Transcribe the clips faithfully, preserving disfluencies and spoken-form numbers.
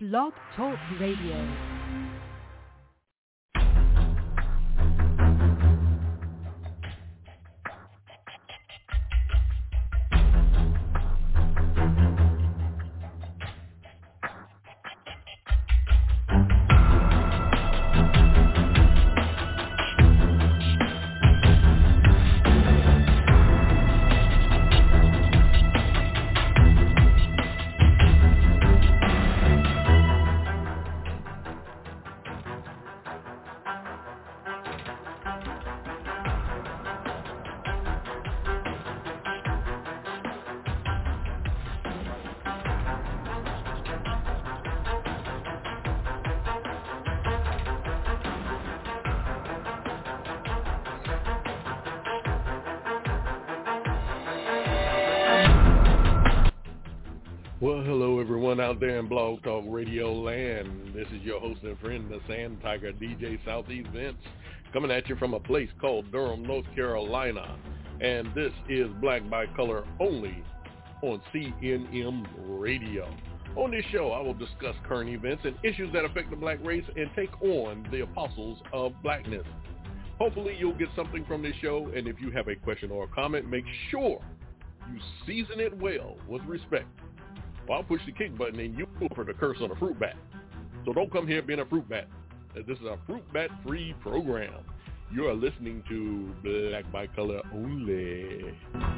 Blog Talk Radio. Well, hello everyone out there in Blog Talk Radio land. This is your host and friend, the Sand Tiger, D J Southeast Vince, coming at you from a place called Durham, North Carolina. And this is Black by Color only on C N M Radio. On this show, I will discuss current events and issues that affect the black race and take on the apostles of blackness. Hopefully you'll get something from this show, and if you have a question or a comment, make sure you season it well with respect. Well, I'll push the kick button and you will put the curse on a fruit bat. So don't come here being a fruit bat. This is a fruit bat free program. You are listening to Black by Color only.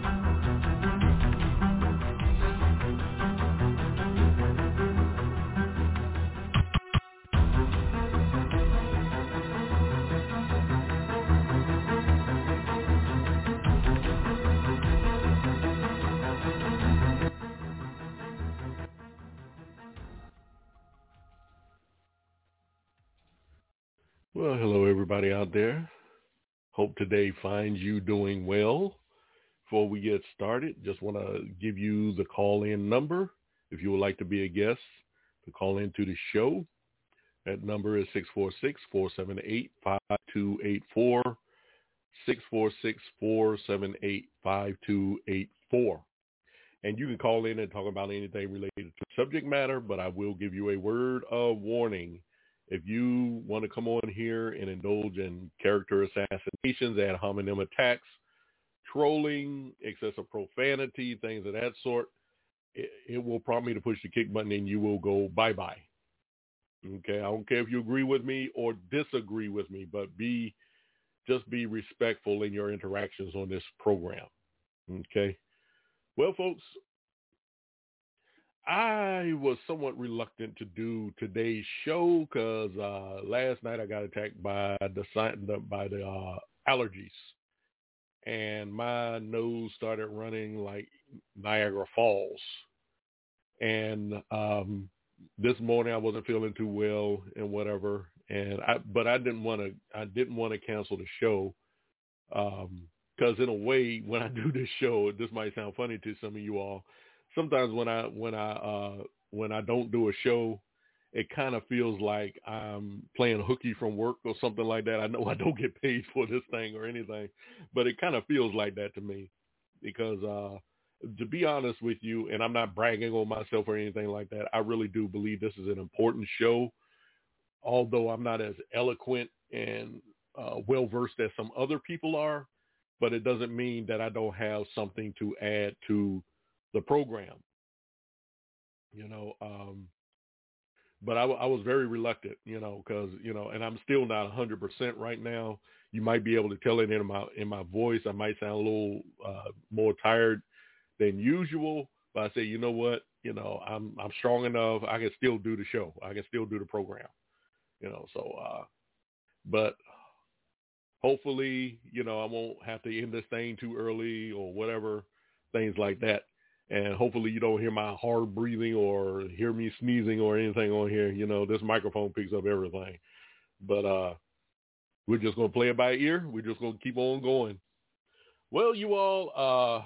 Well, hello everybody out there. Hope today finds you doing well. Before we get started, just want to give you the call-in number. If you would like to be a guest to call into the show, that number is six four six, four seven eight, five two eight four, six four six, four seven eight, five two eight four. And you can call in and talk about anything related to subject matter, but I will give you a word of warning. If you want to come on here and indulge in character assassinations, ad hominem attacks, trolling, excessive profanity, things of that sort, it, it will prompt me to push the kick button and you will go bye-bye. Okay, I don't care if you agree with me or disagree with me, but be just be respectful in your interactions on this program. Okay. Well, folks, I was somewhat reluctant to do today's show because uh, last night I got attacked by the by the uh, allergies, and my nose started running like Niagara Falls. And um, this morning I wasn't feeling too well and whatever, and I but I didn't want to I didn't want to cancel the show because um, in a way when I do this show, this might sound funny to some of you all. Sometimes when I when I uh, when I don't do a show, it kind of feels like I'm playing hooky from work or something like that. I know I don't get paid for this thing or anything, but it kind of feels like that to me because uh, to be honest with you, and I'm not bragging on myself or anything like that, I really do believe this is an important show, although I'm not as eloquent and uh, well-versed as some other people are, but it doesn't mean that I don't have something to add to the program, you know, um, but I, I was very reluctant, you know, because, you know, and I'm still not one hundred percent right now. You might be able to tell it in my in my voice. I might sound a little uh, more tired than usual, but I say, you know what, you know, I'm I'm strong enough. I can still do the show. I can still do the program, you know, so, uh, but hopefully, you know, I won't have to end this thing too early or whatever, things like that. And hopefully you don't hear my hard breathing or hear me sneezing or anything on here. You know, this microphone picks up everything. But uh, we're just going to play it by ear. We're just going to keep on going. Well, you all,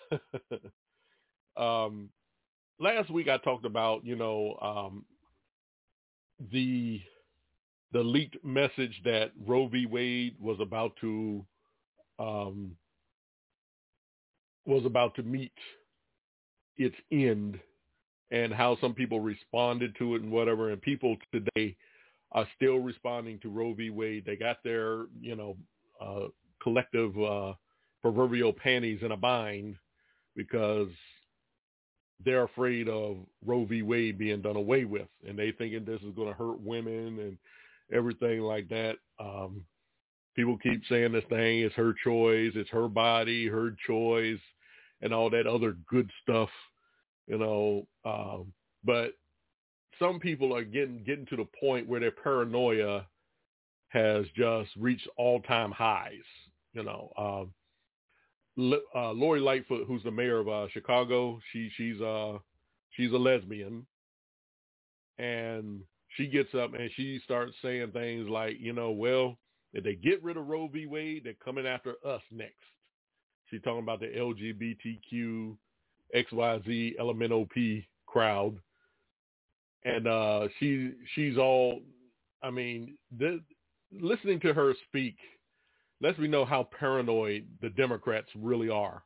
uh, um, last week I talked about, you know, um, the the leaked message that Roe v. Wade was about to um, was about to meet its end and how some people responded to it and whatever. And people today are still responding to Roe v. Wade. They got their, you know, uh, collective uh, proverbial panties in a bind because they're afraid of Roe v. Wade being done away with. And they thinking this is going to hurt women and everything like that. Um, people keep saying this thing is her choice, it's her body, her choice, and all that other good stuff, you know. Um, but some people are getting getting to the point where their paranoia has just reached all-time highs, you know. Um, uh, Lori Lightfoot, who's the mayor of uh, Chicago, she she's uh she's a lesbian, and she gets up and she starts saying things like, you know, well, if they get rid of Roe v. Wade, they're coming after us next. She's talking about the L G B T Q, X Y Z, L M N O P crowd, and uh, she she's all, I mean, this, listening to her speak lets me know how paranoid the Democrats really are.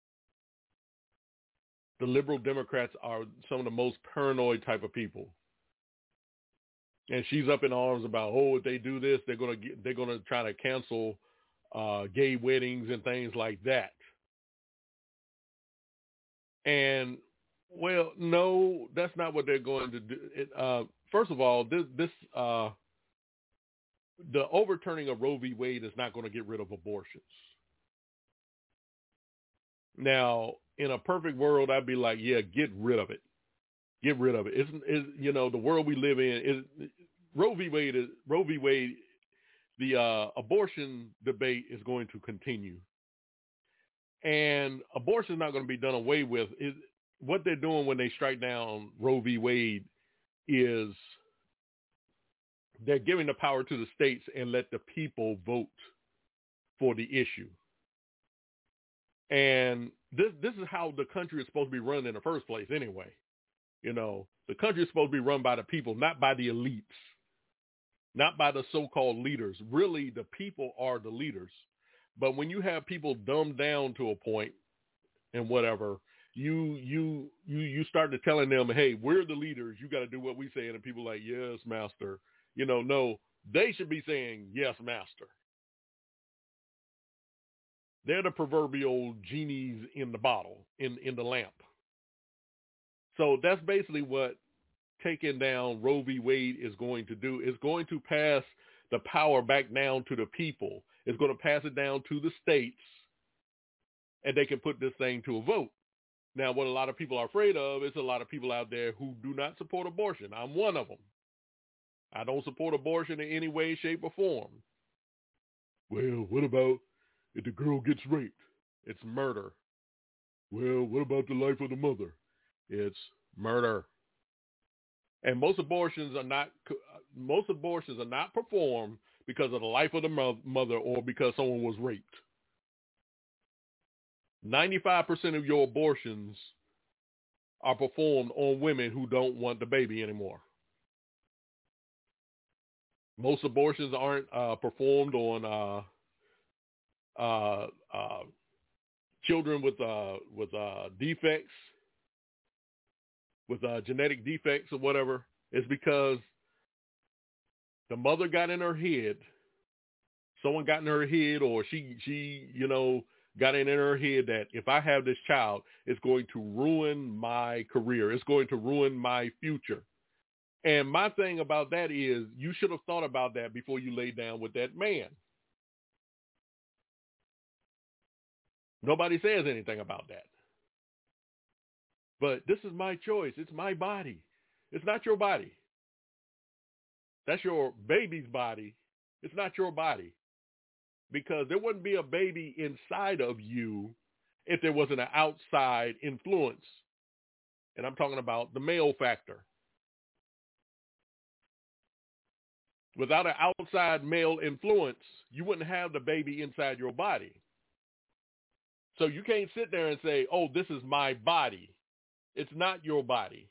The liberal Democrats are some of the most paranoid type of people. And she's up in arms about, oh, if they do this, they're gonna get, they're gonna try to cancel uh, gay weddings and things like that. And well, no, that's not what they're going to do. It, uh, first of all, this this uh, the overturning of Roe v. Wade is not going to get rid of abortions. Now, in a perfect world, I'd be like, yeah, get rid of it. Get rid of it. It's, it's you know, the world we live in is Roe v. Wade. Is, Roe v. Wade, the uh, abortion debate is going to continue. And abortion is not going to be done away with. It, what they're doing when they strike down Roe v. Wade is they're giving the power to the states and let the people vote for the issue. And this this is how the country is supposed to be run in the first place anyway. You know, the country is supposed to be run by the people, not by the elites, not by the so-called leaders. Really, the people are the leaders. But when you have people dumbed down to a point and whatever, you you you you start to telling them, hey, we're the leaders. You got to do what we say. And people are like, yes, master. You know, no, they should be saying, yes, master. They're the proverbial genies in the bottle, in, in the lamp. So that's basically what taking down Roe v. Wade is going to do. It's going to pass the power back down to the people. It's going to pass it down to the states, and they can put this thing to a vote. Now, what a lot of people are afraid of is a lot of people out there who do not support abortion. I'm one of them. I don't support abortion in any way, shape, or form. Well, what about if the girl gets raped? It's murder. Well, what about the life of the mother? It's murder. And most abortions are not most abortions are not performed because of the life of the mother or because someone was raped. ninety-five percent of your abortions are performed on women who don't want the baby anymore. Most abortions aren't uh, performed on uh, uh, uh, children with uh, with uh, defects, with uh, genetic defects or whatever. It's because the mother got in her head, someone got in her head, or she she you know got it in her head that if I have this child, it's going to ruin my career. It's going to ruin my future. And my thing about that is you should have thought about that before you lay down with that man. Nobody says anything about that. But this is my choice. It's my body. It's not your body. That's your baby's body. It's not your body. Because there wouldn't be a baby inside of you if there wasn't an outside influence. And I'm talking about the male factor. Without an outside male influence, you wouldn't have the baby inside your body. So you can't sit there and say, oh, this is my body. It's not your body.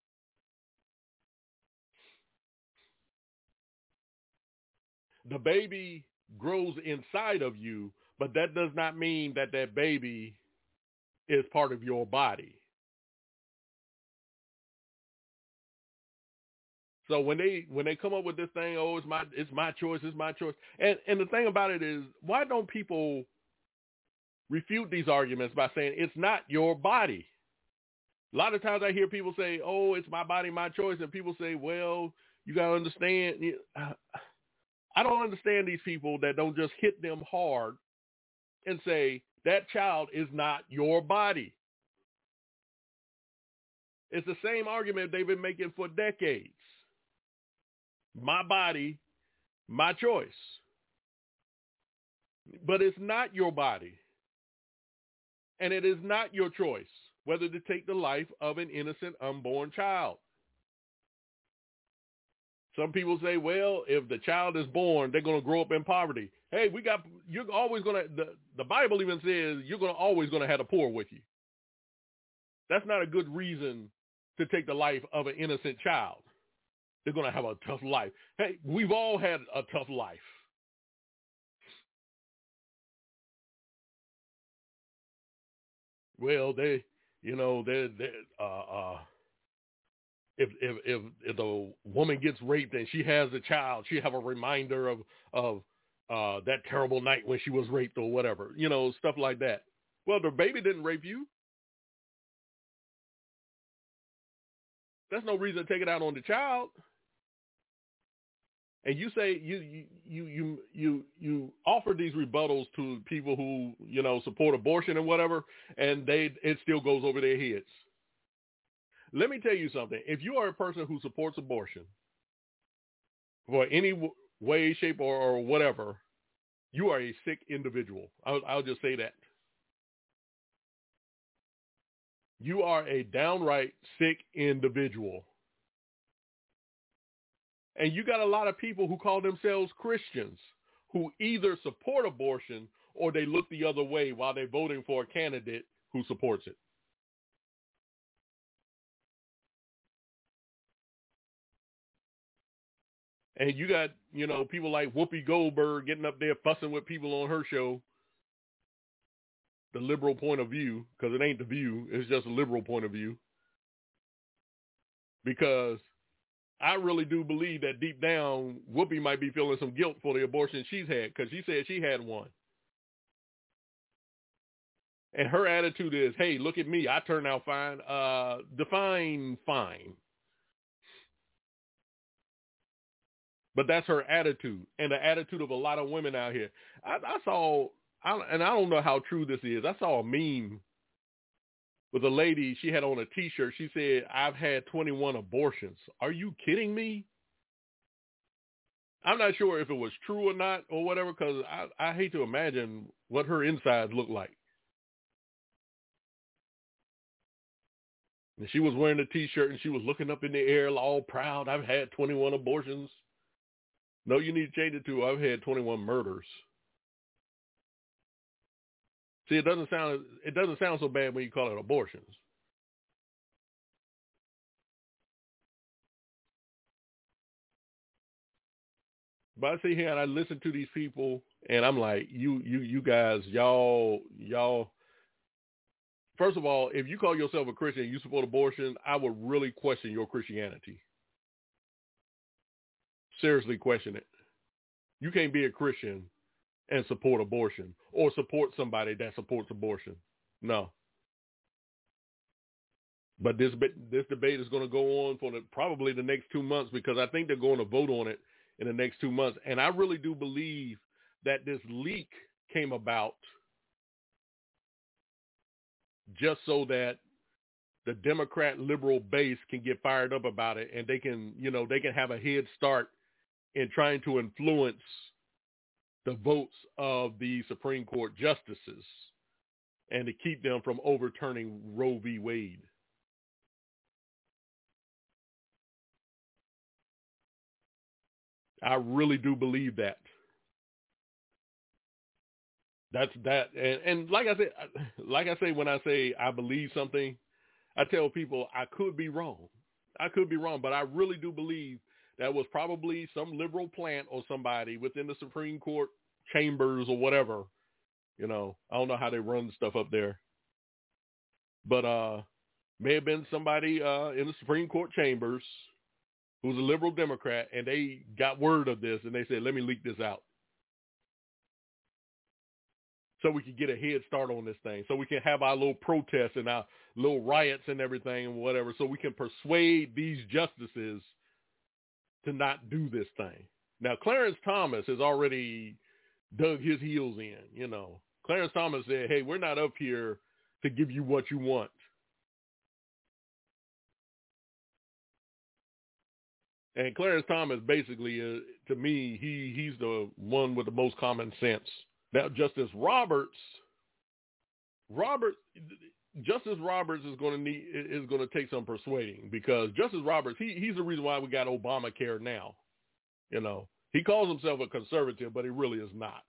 The baby grows inside of you, but that does not mean that that baby is part of your body. So when they when they come up with this thing, oh, it's my it's my choice, it's my choice. And and the thing about it is, why don't people refute these arguments by saying it's not your body? A lot of times I hear people say, oh, it's my body, my choice. And people say, well, you got to understand. I don't understand these people that don't just hit them hard and say that child is not your body. It's the same argument they've been making for decades. My body, my choice. But it's not your body. And it is not your choice whether to take the life of an innocent unborn child. Some people say, well, if the child is born, they're going to grow up in poverty. Hey, we got, you're always going to, the, the Bible even says you're going to always going to have the poor with you. That's not a good reason to take the life of an innocent child. They're going to have a tough life. Hey, we've all had a tough life. Well, they, you know, they, they, uh, uh, if if if if the woman gets raped and she has a child, she have a reminder of of uh, that terrible night when she was raped or whatever, you know, stuff like that. Well, the baby didn't rape you. That's no reason to take it out on the child. And you say you you you you you you offer these rebuttals to people who, you know, support abortion and whatever, and they it still goes over their heads. Let me tell you something. If you are a person who supports abortion for any w- way, shape, or, or whatever, you are a sick individual. I'll, I'll just say that. You are a downright sick individual. And you got a lot of people who call themselves Christians who either support abortion or they look the other way while they're voting for a candidate who supports it. And you got, you know, people like Whoopi Goldberg getting up there fussing with people on her show, the liberal point of view, because it ain't the view, it's just a liberal point of view. Because I really do believe that deep down, Whoopi might be feeling some guilt for the abortion she's had, because she said she had one. And her attitude is, hey, look at me, I turned out fine. Uh, define fine. But that's her attitude, and the attitude of a lot of women out here. I, I saw, I, and I don't know how true this is, I saw a meme with a lady, she had on a T-shirt. She said, I've had twenty-one abortions. Are you kidding me? I'm not sure if it was true or not or whatever, because I, I hate to imagine what her insides look like. And she was wearing a T-shirt, and she was looking up in the air all proud. I've had twenty-one abortions. No, you need to change it to I've had twenty-one murders. See, it doesn't sound it doesn't sound so bad when you call it abortions. But I sit here and I listen to these people, and I'm like, you, you, you guys, y'all, y'all. First of all, if you call yourself a Christian and you support abortion, I would really question your Christianity. Seriously question it. You can't be a Christian and support abortion or support somebody that supports abortion. No. But this this debate is going to go on for the, probably the next two months because I think they're going to vote on it in the next two months. And I really do believe that this leak came about just so that the Democrat liberal base can get fired up about it, and they can, you know, they can have a head start in trying to influence the votes of the Supreme Court justices and to keep them from overturning Roe v. Wade. I really do believe that. That's that. And, and like I said, like I say, when I say I believe something, I tell people I could be wrong. I could be wrong, but I really do believe that was probably some liberal plant or somebody within the Supreme Court chambers or whatever. You know, I don't know how they run stuff up there, but uh, may have been somebody uh, in the Supreme Court chambers who's a liberal Democrat, and they got word of this, and they said, let me leak this out so we can get a head start on this thing, so we can have our little protests and our little riots and everything and whatever, so we can persuade these justices to not do this thing. Now, Clarence Thomas has already dug his heels in, you know. Clarence Thomas said, hey, we're not up here to give you what you want. And Clarence Thomas basically, uh, to me, he he's the one with the most common sense. Now, Justice Roberts, Robert, Justice Roberts is going to need is going to take some persuading, because Justice Roberts, he he's the reason why we got Obamacare now. You know, he calls himself a conservative, but he really is not.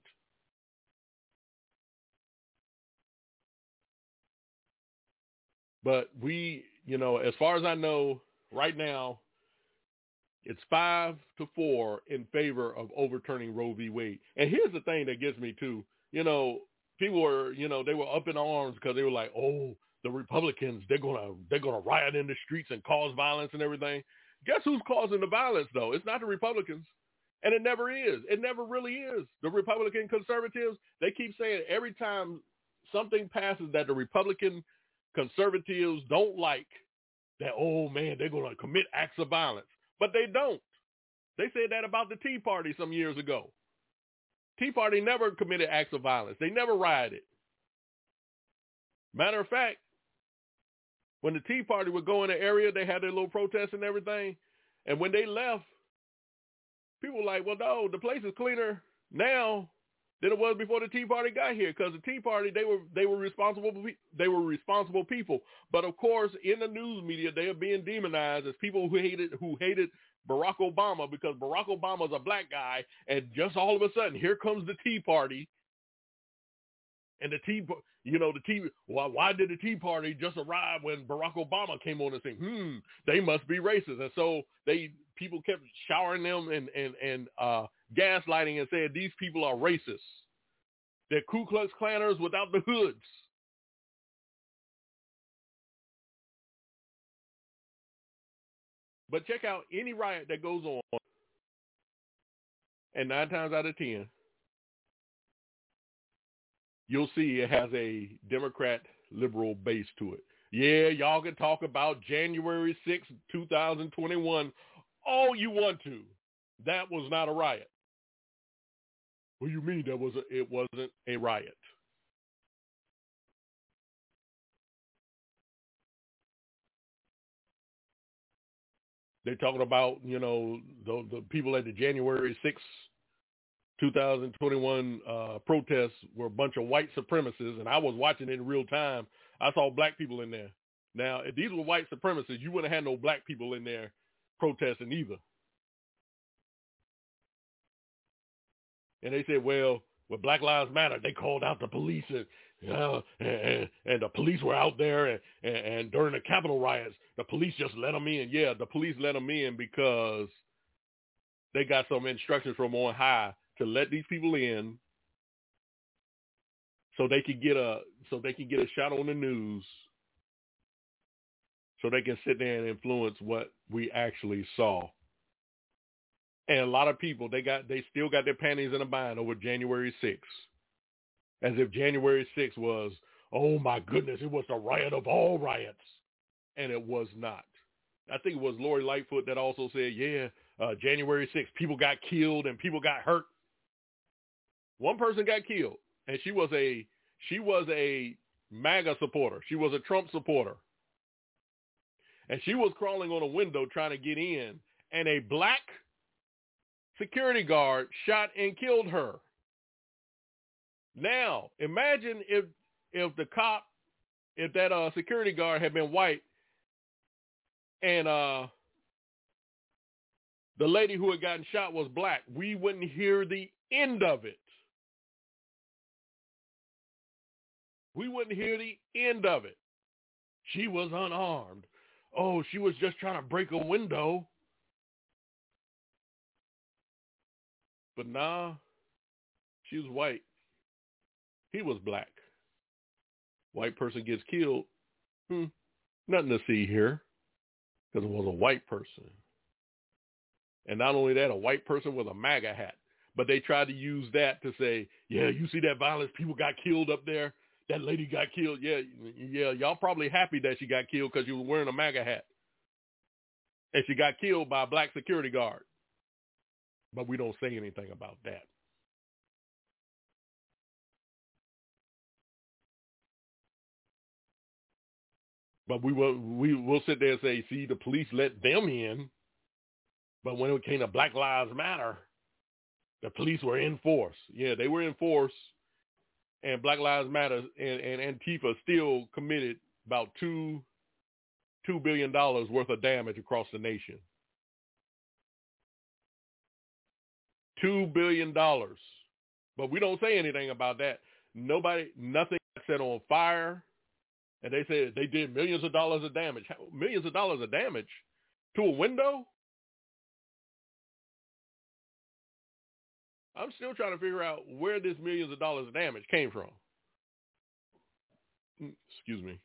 But we, you know, as far as I know, right now, it's five to four in favor of overturning Roe v. Wade. And here's the thing that gets me too. You know, people were, you know, they were up in arms because they were like, oh, the Republicans, they're gonna they're gonna riot in the streets and cause violence and everything. Guess who's causing the violence though? It's not the Republicans. And it never is. It never really is. The Republican conservatives, they keep saying every time something passes that the Republican conservatives don't like, that, oh man, they're gonna commit acts of violence. But they don't. They said that about the Tea Party some years ago. Tea Party never committed acts of violence. They never rioted. Matter of fact, when the Tea Party would go in the area, they had their little protests and everything. And when they left, people were like, well, no, the place is cleaner now than it was before the Tea Party got here, because the Tea Party, they were they were responsible they were responsible people. But of course, in the news media, they are being demonized as people who hated who hated Barack Obama, because Barack Obama's a black guy, and just all of a sudden, here comes the Tea Party. And the Tea, you know, the Tea, why, why did the Tea Party just arrive when Barack Obama came on and saying, hmm, they must be racist? And so they people kept showering them and and and uh, gaslighting and saying these people are racist. They're Ku Klux Klanners without the hoods. But check out any riot that goes on, and nine times out of ten, you'll see it has a Democrat liberal base to it. Yeah, y'all can talk about January sixth, twenty twenty-one all you want to. That was not a riot. What do you mean that was a, it wasn't a riot? They're talking about, you know, the, the people at the January sixth, twenty twenty-one uh, protests were a bunch of white supremacists, and I was watching it in real time. I saw black people in there. Now, if these were white supremacists, you wouldn't have had no black people in there protesting either. And they said, well, with Black Lives Matter, they called out the police, and uh, and, and the police were out there, and, and, and during the Capitol riots, the police just let them in. Yeah, the police let them in because they got some instructions from on high to let these people in, so they could get a so they can get a shot on the news, so they can sit there and influence what we actually saw. And a lot of people, they got they still got their panties in a bind over January sixth, as if January sixth was, oh my goodness, it was the riot of all riots, and it was not. I think it was Lori Lightfoot that also said, yeah, uh, January sixth, people got killed and people got hurt. One person got killed, and she was a she was a MAGA supporter. She was a Trump supporter, and she was crawling on a window trying to get in, and a black security guard shot and killed her. Now, imagine if if the cop, if that uh, security guard had been white, and uh, the lady who had gotten shot was black, we wouldn't hear the end of it. We wouldn't hear the end of it. She was unarmed. Oh, she was just trying to break a window. But nah, she was white. He was black. White person gets killed. Hmm, nothing to see here, because it was a white person. And not only that, a white person with a MAGA hat. But they tried to use that to say, yeah, you see that violence, people got killed up there. That lady got killed. Yeah, yeah, y'all probably happy that she got killed because she was wearing a MAGA hat. And she got killed by a black security guard. But we don't say anything about that. But we will we will sit there and say, see, the police let them in. But when it came to Black Lives Matter, the police were in force. Yeah, they were in force. And Black Lives Matter and, and Antifa still committed about two, two billion dollars worth of damage across the nation. Two billion dollars. But we don't say anything about that. Nobody, nothing got set on fire. And they said they did millions of dollars of damage. Millions of dollars of damage to a window? I'm still trying to figure out where this millions of dollars of damage came from. Excuse me.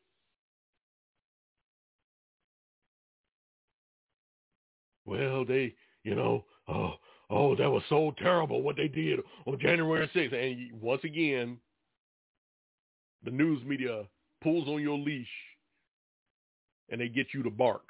Well, they, you know, oh, oh, that was so terrible what they did on January sixth. And once again, the news media pulls on your leash and they get you to bark.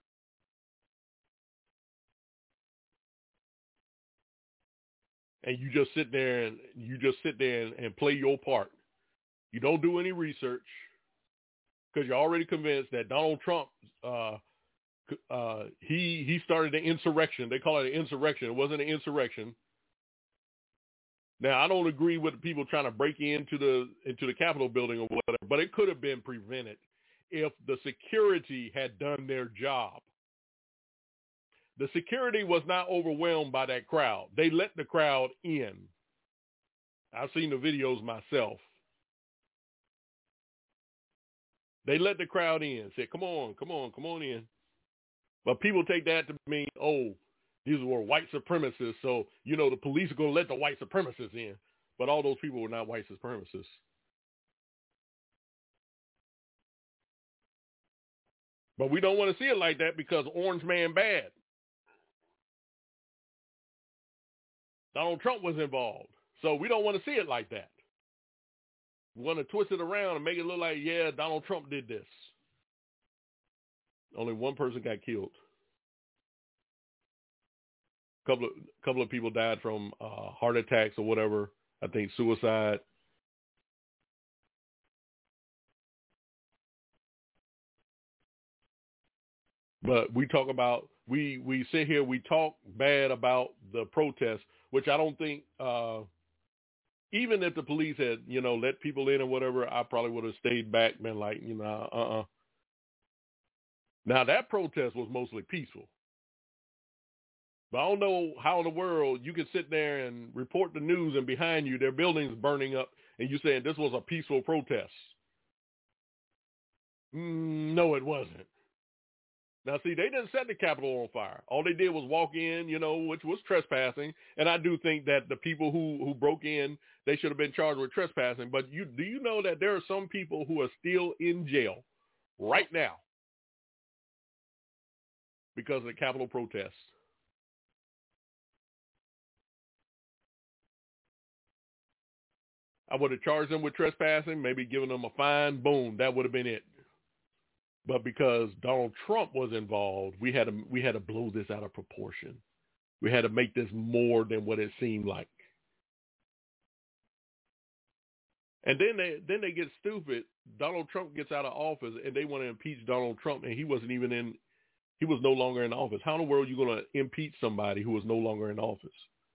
And you just sit there and you just sit there and, and play your part. You don't do any research because you're already convinced that Donald Trump, uh, uh, he he started an insurrection. They call it an insurrection. It wasn't an insurrection. Now, I don't agree with the people trying to break into the into the Capitol building or whatever, but it could have been prevented if the security had done their job. The security was not overwhelmed by that crowd. They let the crowd in. I've seen the videos myself. They let the crowd in, said, come on, come on, come on in. But people take that to mean, oh, these were white supremacists, so, you know, the police are going to let the white supremacists in. But all those people were not white supremacists. But we don't want to see it like that because Orange Man bad. Donald Trump was involved. So we don't want to see it like that. We want to twist it around and make it look like, yeah, Donald Trump did this. Only one person got killed. Couple of couple of people died from uh, heart attacks or whatever. I think suicide. But we talk about we we sit here we talk bad about the protests, which I don't think. Uh, even if the police had you know let people in or whatever, I probably would have stayed back, been like you know uh uh-uh. uh. Now that protest was mostly peaceful. But I don't know how in the world you can sit there and report the news and behind you, their buildings burning up, and you saying this was a peaceful protest. Mm, no, it wasn't. Now, see, they didn't set the Capitol on fire. All they did was walk in, you know, which was trespassing. And I do think that the people who, who broke in, they should have been charged with trespassing. But you do you know that there are some people who are still in jail right now because of the Capitol protests? I would have charged them with trespassing, maybe given them a fine. Boom, that would have been it. But because Donald Trump was involved, we had to we had to blow this out of proportion. We had to make this more than what it seemed like. And then they then they get stupid. Donald Trump gets out of office, and they want to impeach Donald Trump, and he wasn't even in. He was no longer in office. How in the world are you going to impeach somebody who was no longer in office?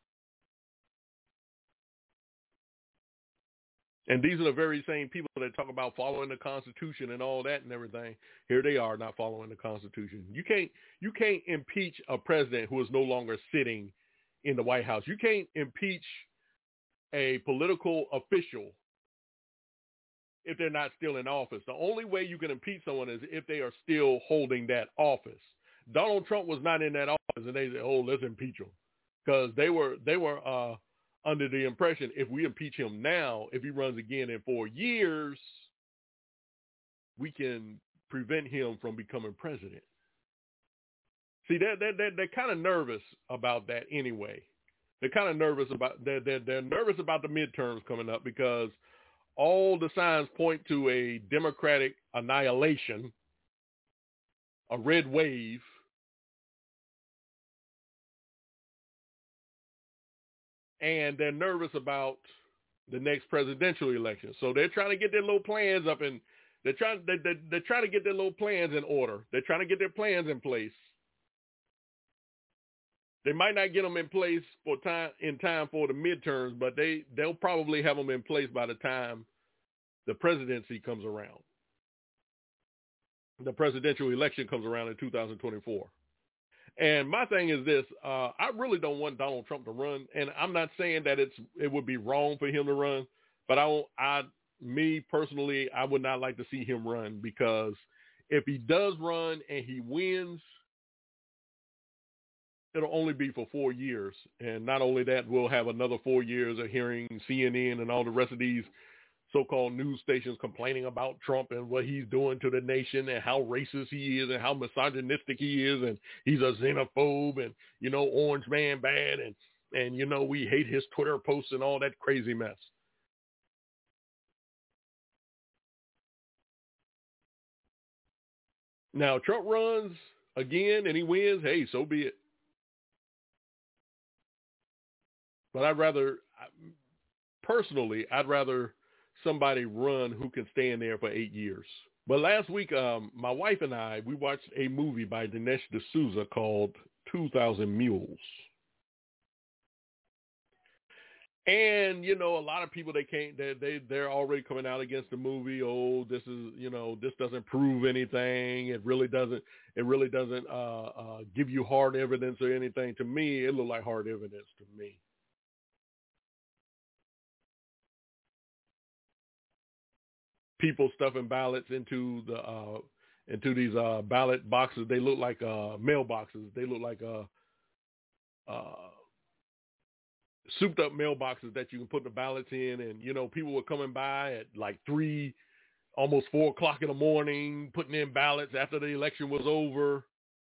And these are the very same people that talk about following the Constitution and all that and everything. Here they are not following the Constitution. You can't you can't impeach a president who is no longer sitting in the White House. You can't impeach a political official if they're not still in office. The only way you can impeach someone is if they are still holding that office. Donald Trump was not in that office, and they said, "Oh, let's impeach him," because they were they were. Uh, under the impression if we impeach him now, if he runs again in four years, we can prevent him from becoming president. See, they're, they're, they're, they're kind of nervous about that anyway. They're kind of nervous about they're, they're, they're nervous about the midterms coming up because all the signs point to a Democratic annihilation, a red wave. And they're nervous about the next presidential election. So they're trying to get their little plans up, and they're trying, they, they, they're trying to get their little plans in order. They're trying to get their plans in place. They might not get them in place for time in time for the midterms, but they, they'll probably have them in place by the time the presidency comes around. The presidential election comes around in two thousand twenty-four. And my thing is this, uh, I really don't want Donald Trump to run, and I'm not saying that it's it would be wrong for him to run, but I, won't, I, me personally, I would not like to see him run, because if he does run and he wins, it'll only be for four years. And not only that, we'll have another four years of hearing C N N and all the rest of these so-called news stations complaining about Trump and what he's doing to the nation and how racist he is and how misogynistic he is, and he's a xenophobe and, you know, orange man bad, and, and, you know, we hate his Twitter posts and all that crazy mess. Now, Trump runs again and he wins, hey, so be it. But I'd rather, personally, I'd rather somebody run who can stay in there for eight years. But last week, um, my wife and I, we watched a movie by Dinesh D'Souza called two thousand Mules. And, you know, a lot of people, they can't, they, they, they're already coming out against the movie. Oh, this is, you know, this doesn't prove anything. It really doesn't, it really doesn't uh, uh, give you hard evidence or anything. To me, it looked like hard evidence to me. People stuffing ballots into the uh, into these uh, ballot boxes. They look like uh, mailboxes. They look like uh, uh, souped up mailboxes that you can put the ballots in. And, you know, people were coming by at like three, almost four o'clock in the morning, putting in ballots after the election was over.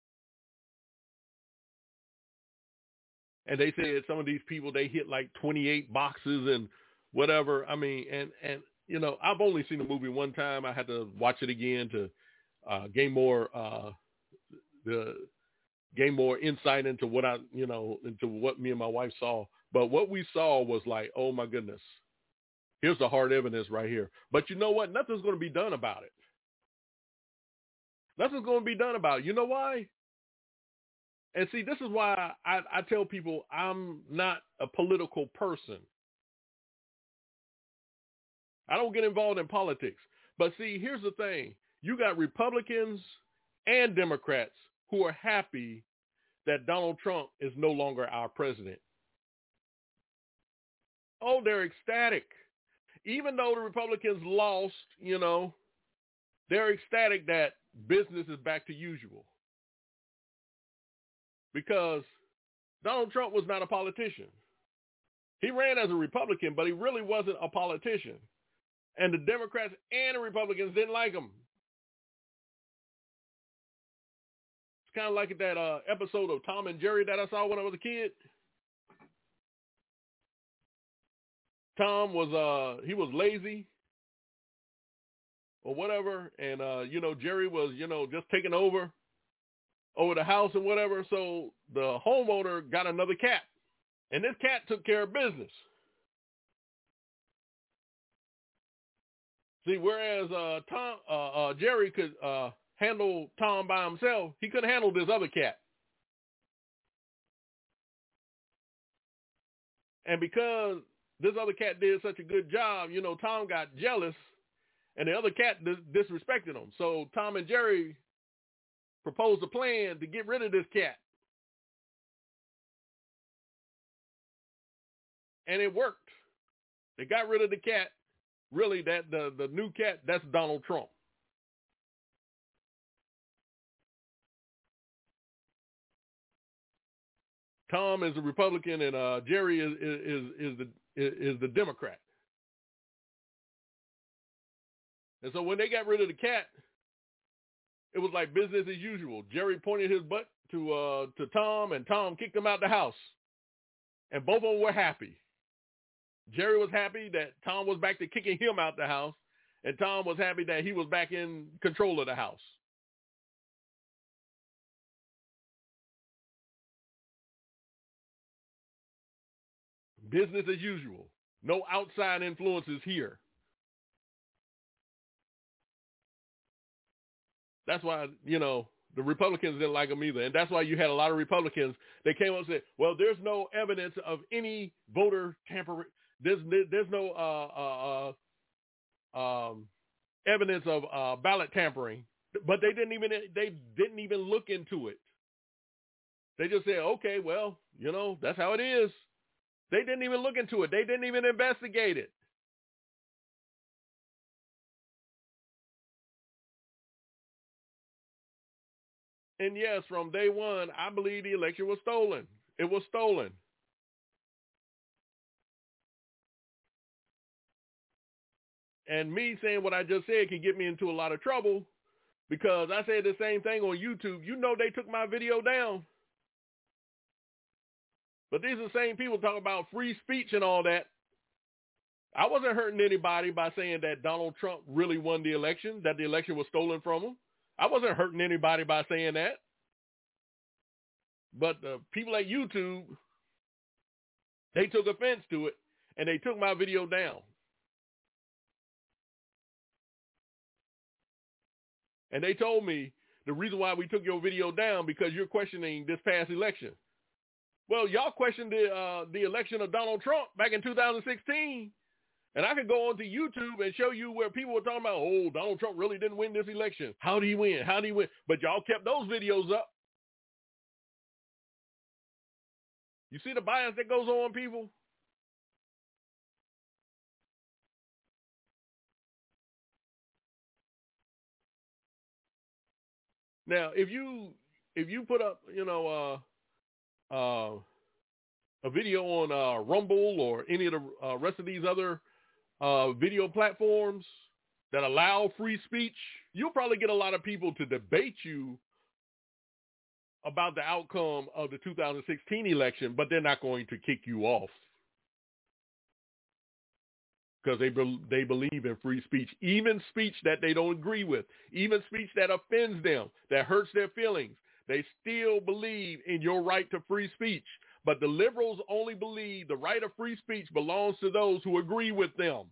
And they said some of these people, they hit like twenty-eight boxes and whatever. I mean, and, and, you know, I've only seen the movie one time. I had to watch it again to uh, gain more uh, the gain more insight into what I, you know, into what me and my wife saw. But what we saw was like, oh my goodness, here's the hard evidence right here. But you know what? Nothing's going to be done about it. Nothing's going to be done about it. You know why? And see, this is why I, I tell people I'm not a political person. I don't get involved in politics. But see, here's the thing. You got Republicans and Democrats who are happy that Donald Trump is no longer our president. Oh, they're ecstatic. Even though the Republicans lost, you know, they're ecstatic that business is back to usual. Because Donald Trump was not a politician. He ran as a Republican, but he really wasn't a politician. And the Democrats and the Republicans didn't like him. It's kind of like that uh, episode of Tom and Jerry that I saw when I was a kid. Tom was, uh, he was lazy or whatever. And, uh, you know, Jerry was, you know, just taking over, over the house and whatever. So the homeowner got another cat. And this cat took care of business. See, whereas uh, Tom, uh, uh, Jerry could uh, handle Tom by himself, he couldn't handle this other cat. And because this other cat did such a good job, you know, Tom got jealous, and the other cat dis- disrespected him. So Tom and Jerry proposed a plan to get rid of this cat. And it worked. They got rid of the cat. Really, that the, the new cat, that's Donald Trump. Tom is a Republican, and uh, Jerry is is is the is the Democrat. And so when they got rid of the cat, it was like business as usual. Jerry pointed his butt to uh, to Tom, and Tom kicked him out the house. And both of them were happy. Jerry was happy that Tom was back to kicking him out the house, and Tom was happy that he was back in control of the house. Business as usual. No outside influences here. That's why, you know, the Republicans didn't like him either. And that's why you had a lot of Republicans. They came up and said, well, there's no evidence of any voter tampering. There's, there's no uh, uh, uh, um, evidence of uh, ballot tampering. But they didn't even they didn't even look into it. They just said, okay, well, you know, that's how it is. They didn't even look into it. They didn't even investigate it. And yes, from day one, I believe the election was stolen. It was stolen. And me saying what I just said can get me into a lot of trouble because I said the same thing on YouTube. You know they took my video down. But these are the same people talking about free speech and all that. I wasn't hurting anybody by saying that Donald Trump really won the election, that the election was stolen from him. I wasn't hurting anybody by saying that. But the people at YouTube, they took offense to it, and they took my video down. And they told me the reason why we took your video down because you're questioning this past election. Well, y'all questioned the uh, the election of Donald Trump back in two thousand sixteen. And I could go onto YouTube and show you where people were talking about, oh, Donald Trump really didn't win this election. How did he win? How did he win? But y'all kept those videos up. You see the bias that goes on, people? Now, if you if you put up, you know, uh, uh, a video on uh, Rumble or any of the uh, rest of these other uh, video platforms that allow free speech, you'll probably get a lot of people to debate you about the outcome of the two thousand sixteen election, but they're not going to kick you off because they be- they believe in free speech, even speech that they don't agree with, even speech that offends them, that hurts their feelings. They still believe in your right to free speech. But the liberals only believe the right of free speech belongs to those who agree with them.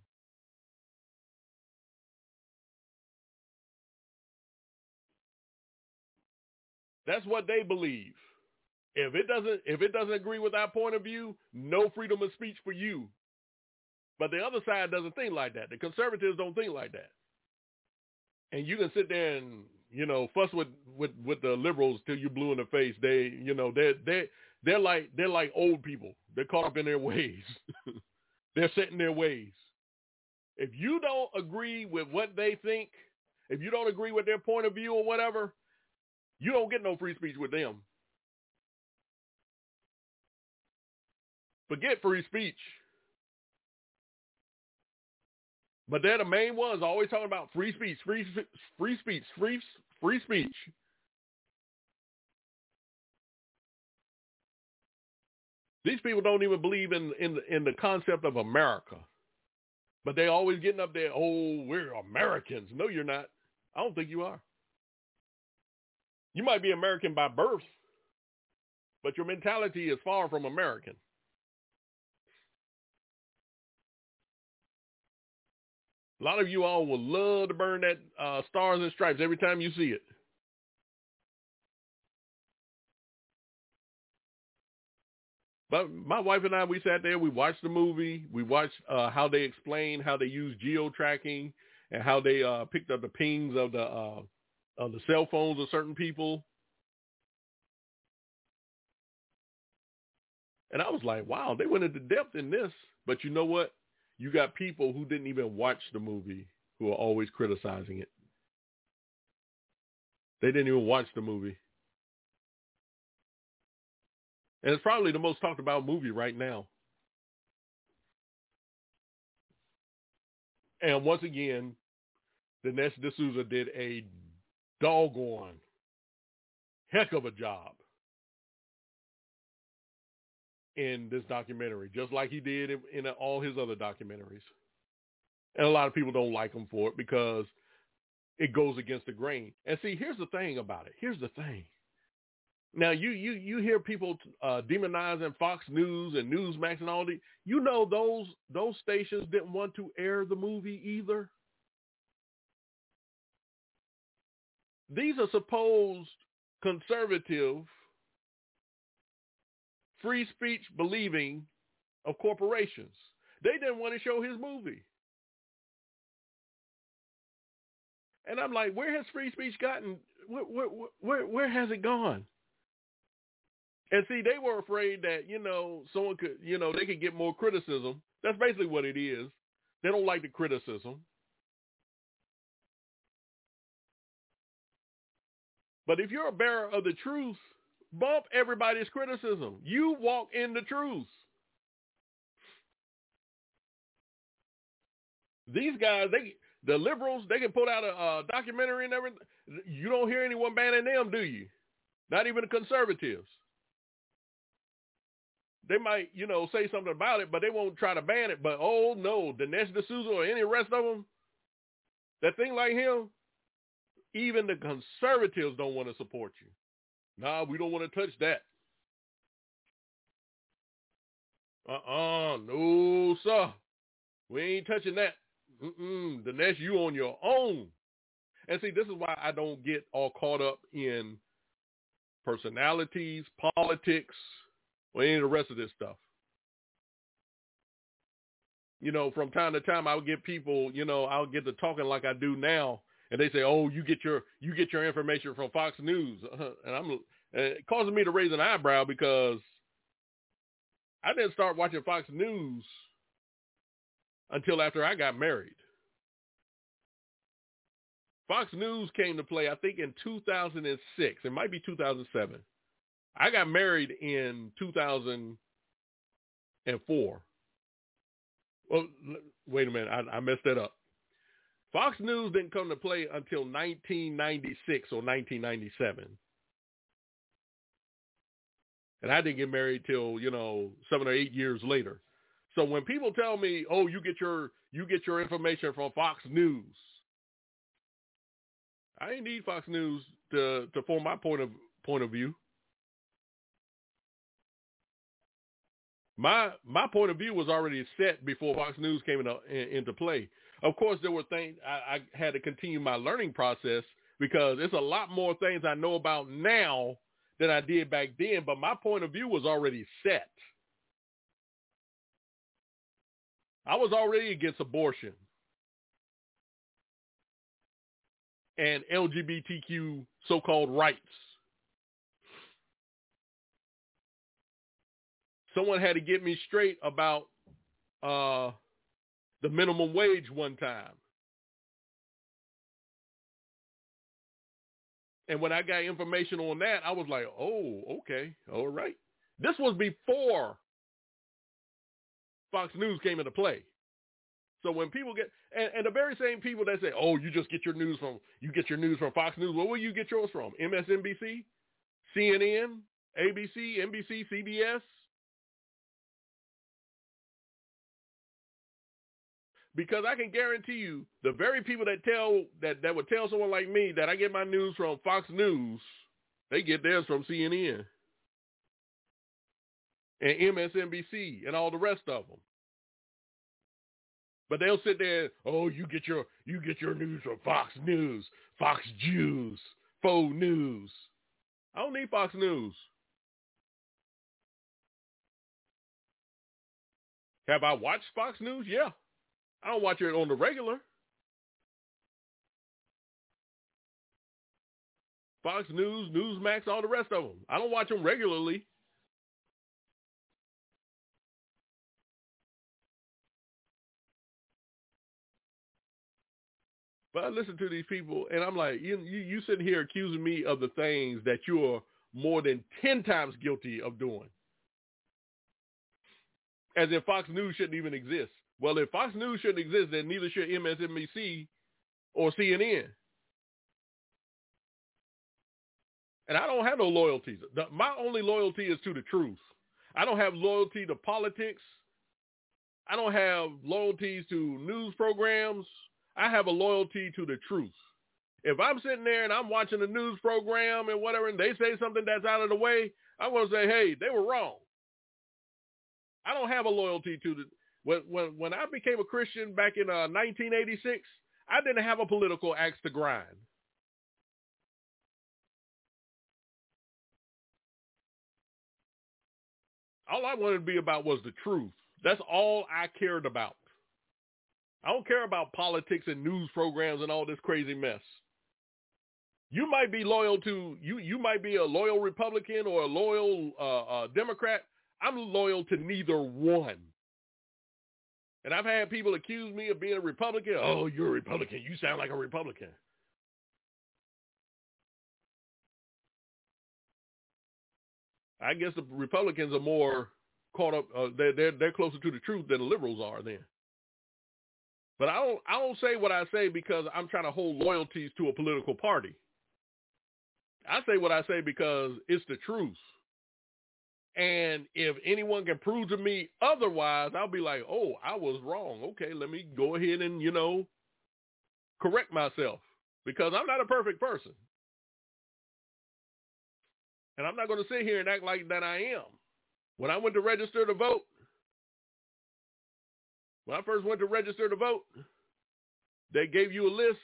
That's what they believe. If it doesn't, if it doesn't agree with our point of view, no freedom of speech for you. But the other side doesn't think like that. The conservatives don't think like that. And you can sit there and, you know, fuss with, with, with the liberals till you're blue in the face. They, you know, they're, they're, they're like, they're like old people. They're caught up in their ways. They're set in their ways. If you don't agree with what they think, if you don't agree with their point of view or whatever, you don't get no free speech with them. Forget free speech. But they're the main ones always talking about free speech, free free speech, free free speech. These people don't even believe in in in the concept of America. But they always getting up there, oh, we're Americans. No, you're not. I don't think you are. You might be American by birth, but your mentality is far from American. A lot of you all will love to burn that uh, stars and stripes every time you see it. But my wife and I, we sat there, we watched the movie, we watched uh, how they explained how they use geo-tracking and how they uh, picked up the pings of the uh, of the cell phones of certain people. And I was like, wow, they went into depth in this. But you know what? You got people who didn't even watch the movie who are always criticizing it. They didn't even watch the movie. And it's probably the most talked about movie right now. And once again, Dinesh D'Souza did a doggone heck of a job in this documentary, just like he did in, in all his other documentaries. And a lot of people don't like him for it because it goes against the grain. And see, here's the thing about it. Here's the thing. Now, you you you hear people uh, demonizing Fox News and Newsmax and all the, you know, those those stations didn't want to air the movie either. These are supposed conservative, free speech believing of corporations. They didn't want to show his movie. And I'm like, where has free speech gotten? Where, where, where, where has it gone? And see, they were afraid that, you know, someone could, you know, they could get more criticism. That's basically what it is. They don't like the criticism. But if you're a bearer of the truth, bump everybody's criticism. You walk in the truth. These guys, they the liberals, they can put out a, a documentary and everything. You don't hear anyone banning them, do you? Not even the conservatives. They might, you know, say something about it, but they won't try to ban it. But, oh, no, Dinesh D'Souza or any rest of them, that thing like him, even the conservatives don't want to support you. Nah, we don't want to touch that. Uh-uh, no, sir. We ain't touching that. Mm-mm, Dinesh, you on your own. And see, this is why I don't get all caught up in personalities, politics, or any of the rest of this stuff. You know, from time to time, I'll get people, you know, I'll get to talking like I do now, and they say, "Oh, you get your you get your information from Fox News," and I'm it causes me to raise an eyebrow because I didn't start watching Fox News until after I got married. Fox News came to play, I think, in two thousand six. It might be two thousand seven. I got married in two thousand four. Well, wait a minute. I, I messed that up. Fox News didn't come to play until nineteen ninety-six or nineteen ninety-seven. And I didn't get married till, you know, seven or eight years later. So when people tell me, oh, you get your you get your information from Fox News, I ain't need Fox News to, to form my point of point of view. My my point of view was already set before Fox News came into, into play. Of course, there were things I, I had to continue my learning process because there's a lot more things I know about now than I did back then, but my point of view was already set. I was already against abortion and L G B T Q so-called rights. Someone had to get me straight about uh, the minimum wage one time. And when I got information on that, I was like, oh, okay, all right. This was before Fox News came into play. So when people get, and, and the very same people that say, oh, you just get your news from, you get your news from Fox News. Where will you get yours from? M S N B C, C N N, A B C, N B C, C B S? Because I can guarantee you, the very people that tell that, that would tell someone like me that I get my news from Fox News, they get theirs from C N N and M S N B C and all the rest of them. But they'll sit there, oh, you get your you get your news from Fox News, Fox Jews, Faux News. I don't need Fox News. Have I watched Fox News? Yeah. I don't watch it on the regular. Fox News, Newsmax, all the rest of them. I don't watch them regularly. But I listen to these people, and I'm like, you, you, you sitting here accusing me of the things that you're more than ten times guilty of doing. As if Fox News shouldn't even exist. Well, if Fox News shouldn't exist, then neither should M S N B C or C N N. And I don't have no loyalties. The, my only loyalty is to the truth. I don't have loyalty to politics. I don't have loyalties to news programs. I have a loyalty to the truth. If I'm sitting there and I'm watching a news program and whatever, and they say something that's out of the way, I'm going to say, hey, they were wrong. I don't have a loyalty to the, when, when, when I became a Christian back in uh, nineteen eighty-six, I didn't have a political axe to grind. All I wanted to be about was the truth. That's all I cared about. I don't care about politics and news programs and all this crazy mess. You might be loyal to, you You might be a loyal Republican or a loyal uh, uh, Democrat. I'm loyal to neither one. And I've had people accuse me of being a Republican. Oh, you're a Republican. You sound like a Republican. I guess the Republicans are more caught up. Uh, they're, they're they're closer to the truth than the liberals are then. But I don't I don't say what I say because I'm trying to hold loyalties to a political party. I say what I say because it's the truth. And if anyone can prove to me otherwise, I'll be like, oh, I was wrong. Okay, let me go ahead and, you know, correct myself because I'm not a perfect person. And I'm not going to sit here and act like that I am. When I went to register to vote, when I first went to register to vote, they gave you a list.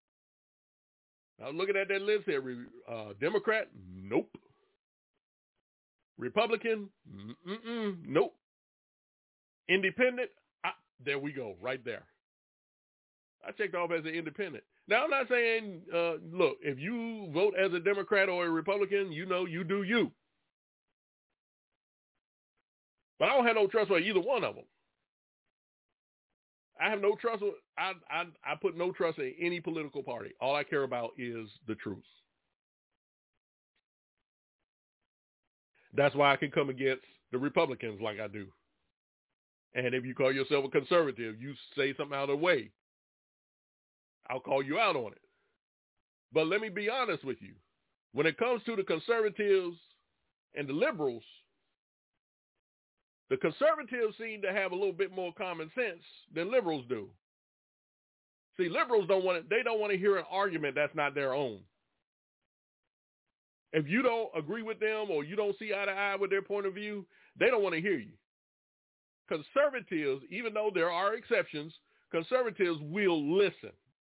I was looking at that list here. Uh, Democrat, nope. Republican, mm-mm, nope. Independent, I, there we go, right there. I checked off as an independent. Now, I'm not saying, uh, look, if you vote as a Democrat or a Republican, you know, you do you. But I don't have no trust for either one of them. I have no trust. I, I, I put no trust in any political party. All I care about is the truth. That's why I can come against the Republicans like I do. And if you call yourself a conservative, you say something out of the way, I'll call you out on it. But let me be honest with you. When it comes to the conservatives and the liberals, the conservatives seem to have a little bit more common sense than liberals do. See, liberals don't want to, they don't want to hear an argument that's not their own. If you don't agree with them or you don't see eye to eye with their point of view, they don't want to hear you. Conservatives, even though there are exceptions, conservatives will listen.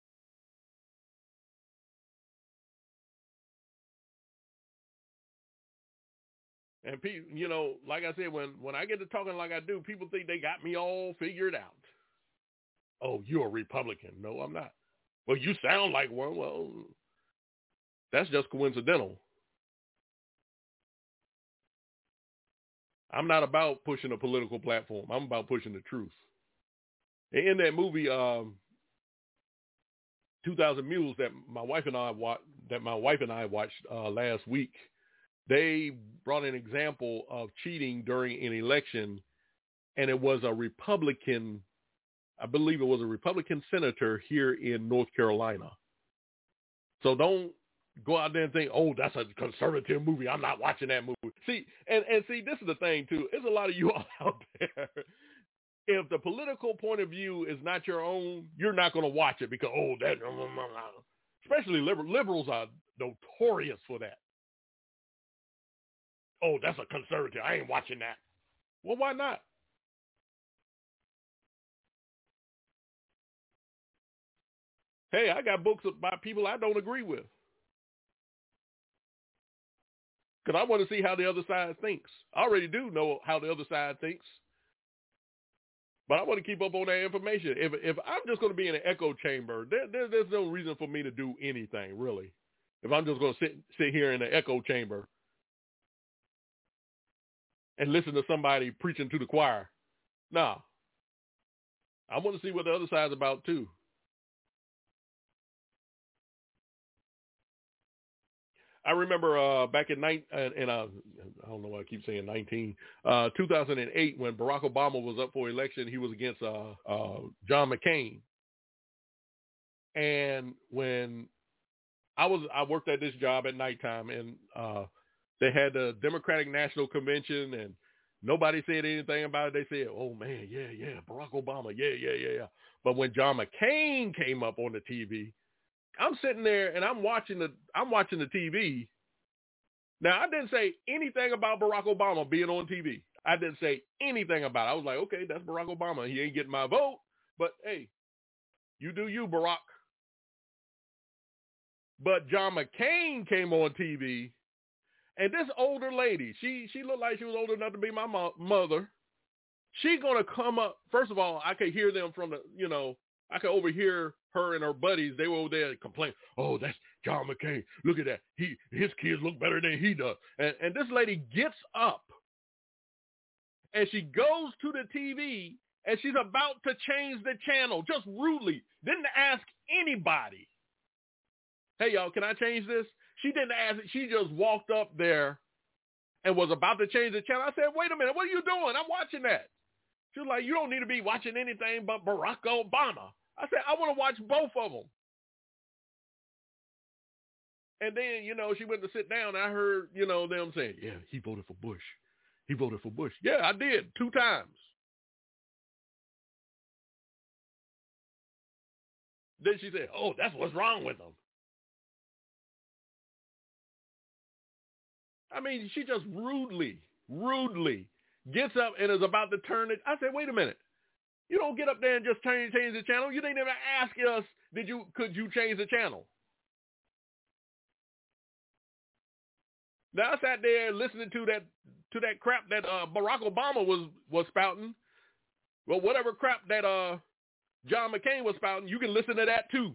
And, people, you know, like I said, when, when I get to talking like I do, people think they got me all figured out. Oh, you're a Republican. No, I'm not. Well, you sound like one. Well, that's just coincidental. I'm not about pushing a political platform. I'm about pushing the truth. In that movie, um, two thousand Mules, that my wife and I watched, that my wife and I watched uh, last week, they brought an example of cheating during an election, and it was a Republican, I believe it was a Republican senator here in North Carolina. So don't go out there and think, oh, that's a conservative movie. I'm not watching that movie. See, and, and see, this is the thing, too. There's a lot of you all out there. If the political point of view is not your own, you're not going to watch it because, oh, that, especially liberal, liberals are notorious for that. Oh, that's a conservative. I ain't watching that. Well, why not? Hey, I got books about people I don't agree with. Because I want to see how the other side thinks. I already do know how the other side thinks. But I want to keep up on that information. If if I'm just going to be in an echo chamber, there, there, there's no reason for me to do anything, really. If I'm just going to sit sit here in an echo chamber and listen to somebody preaching to the choir. Nah. I want to see what the other side's about, too. I remember uh, back in, nine, uh, in uh, I don't know why I keep saying nineteen, uh, two thousand eight, when Barack Obama was up for election, he was against uh, uh, John McCain. And when I was, I worked at this job at nighttime, and uh, they had the Democratic National Convention, and Nobody said anything about it. They said, oh, man, yeah, yeah, Barack Obama, yeah, yeah, yeah, yeah. But when John McCain came up on the T V, I'm sitting there and I'm watching the I'm watching the T V. Now, I didn't say anything about Barack Obama being on T V. I didn't say anything about it. I was like, okay, that's Barack Obama. He ain't getting my vote. But, hey, you do you, Barack. But John McCain came on T V, and this older lady, she she looked like she was old enough to be my mo- mother. She going to come up. First of all, I could hear them from the, you know, I could overhear her and her buddies. They were over there complaining, oh, that's John McCain. Look at that. He His kids look better than he does. And, and this lady gets up, and she goes to the T V, and she's about to change the channel, just rudely. Didn't ask anybody. Hey, y'all, can I change this? She didn't ask it. She just walked up there and was about to change the channel. I said, wait a minute. What are you doing? I'm watching that. She was like, you don't need to be watching anything but Barack Obama. I said, I want to watch both of them. And then, you know, she went to sit down. And I heard, you know, them saying, yeah, he voted for Bush. He voted for Bush. Yeah, I did. Two times. Then she said, oh, that's what's wrong with him. I mean, she just rudely, rudely gets up and is about to turn it. I said, wait a minute. You don't get up there and just change, change the channel. You didn't even ask us, did you, could you change the channel? Now I sat there listening to that, to that crap that uh, Barack Obama was, was spouting. Well, whatever crap that uh, John McCain was spouting, you can listen to that too.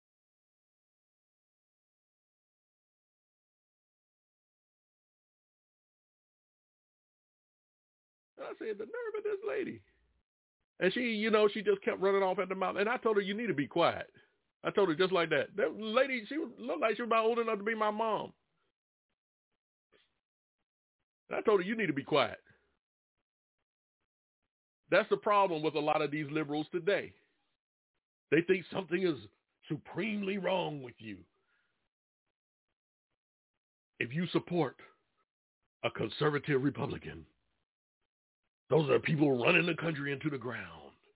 And I said, the nerve of this lady. And she, you know, she just kept running off at the mouth. And I told her, you need to be quiet. I told her just like that. That lady, she looked like she was about old enough to be my mom. And I told her, you need to be quiet. That's the problem with a lot of these liberals today. They think something is supremely wrong with you if you support a conservative Republican. Those are people running the country into the ground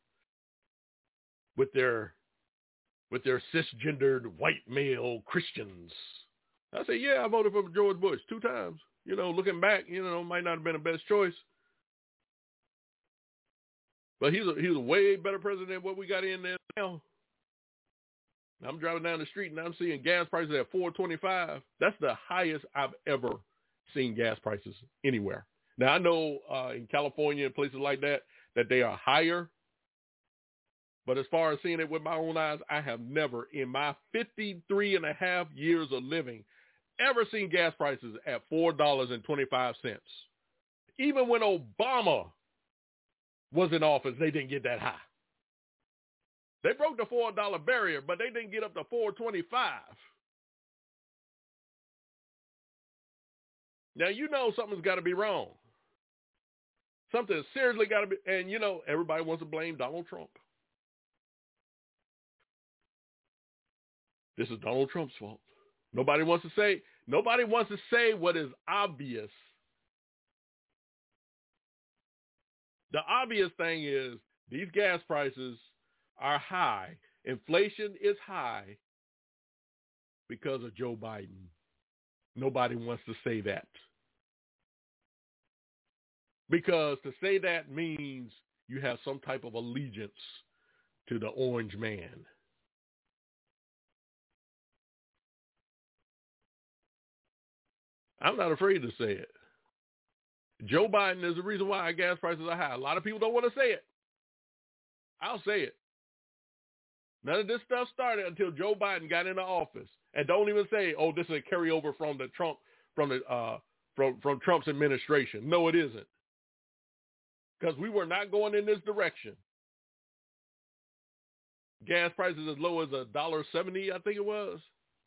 with their with their cisgendered white male Christians. I say, yeah, I voted for George Bush two times. You know, looking back, you know, might not have been the best choice. But he's a, he's a way better president than what we got in there now. I'm driving down the street and I'm seeing gas prices at four twenty-five. That's the highest I've ever seen gas prices anywhere. Now, I know uh, in California and places like that, that they are higher. But as far as seeing it with my own eyes, I have never in my fifty-three and a half years of living ever seen gas prices at four dollars and twenty-five cents. Even when Obama was in office, they didn't get that high. They broke the four dollar barrier, but they didn't get up to four twenty-five. Now, you know something's got to be wrong. Something seriously got to be, and you know, everybody wants to blame Donald Trump. This is Donald Trump's fault. Nobody wants to say, nobody wants to say what is obvious. The obvious thing is these gas prices are high. Inflation is high because of Joe Biden. Nobody wants to say that. Because to say that means you have some type of allegiance to the orange man. I'm not afraid to say it. Joe Biden is the reason why our gas prices are high. A lot of people don't want to say it. I'll say it. None of this stuff started until Joe Biden got into office. And don't even say, oh, this is a carryover from the Trump, from the uh, from from Trump's administration. No, it isn't. Because we were not going in this direction. Gas prices as low as a dollar seventy, I think it was.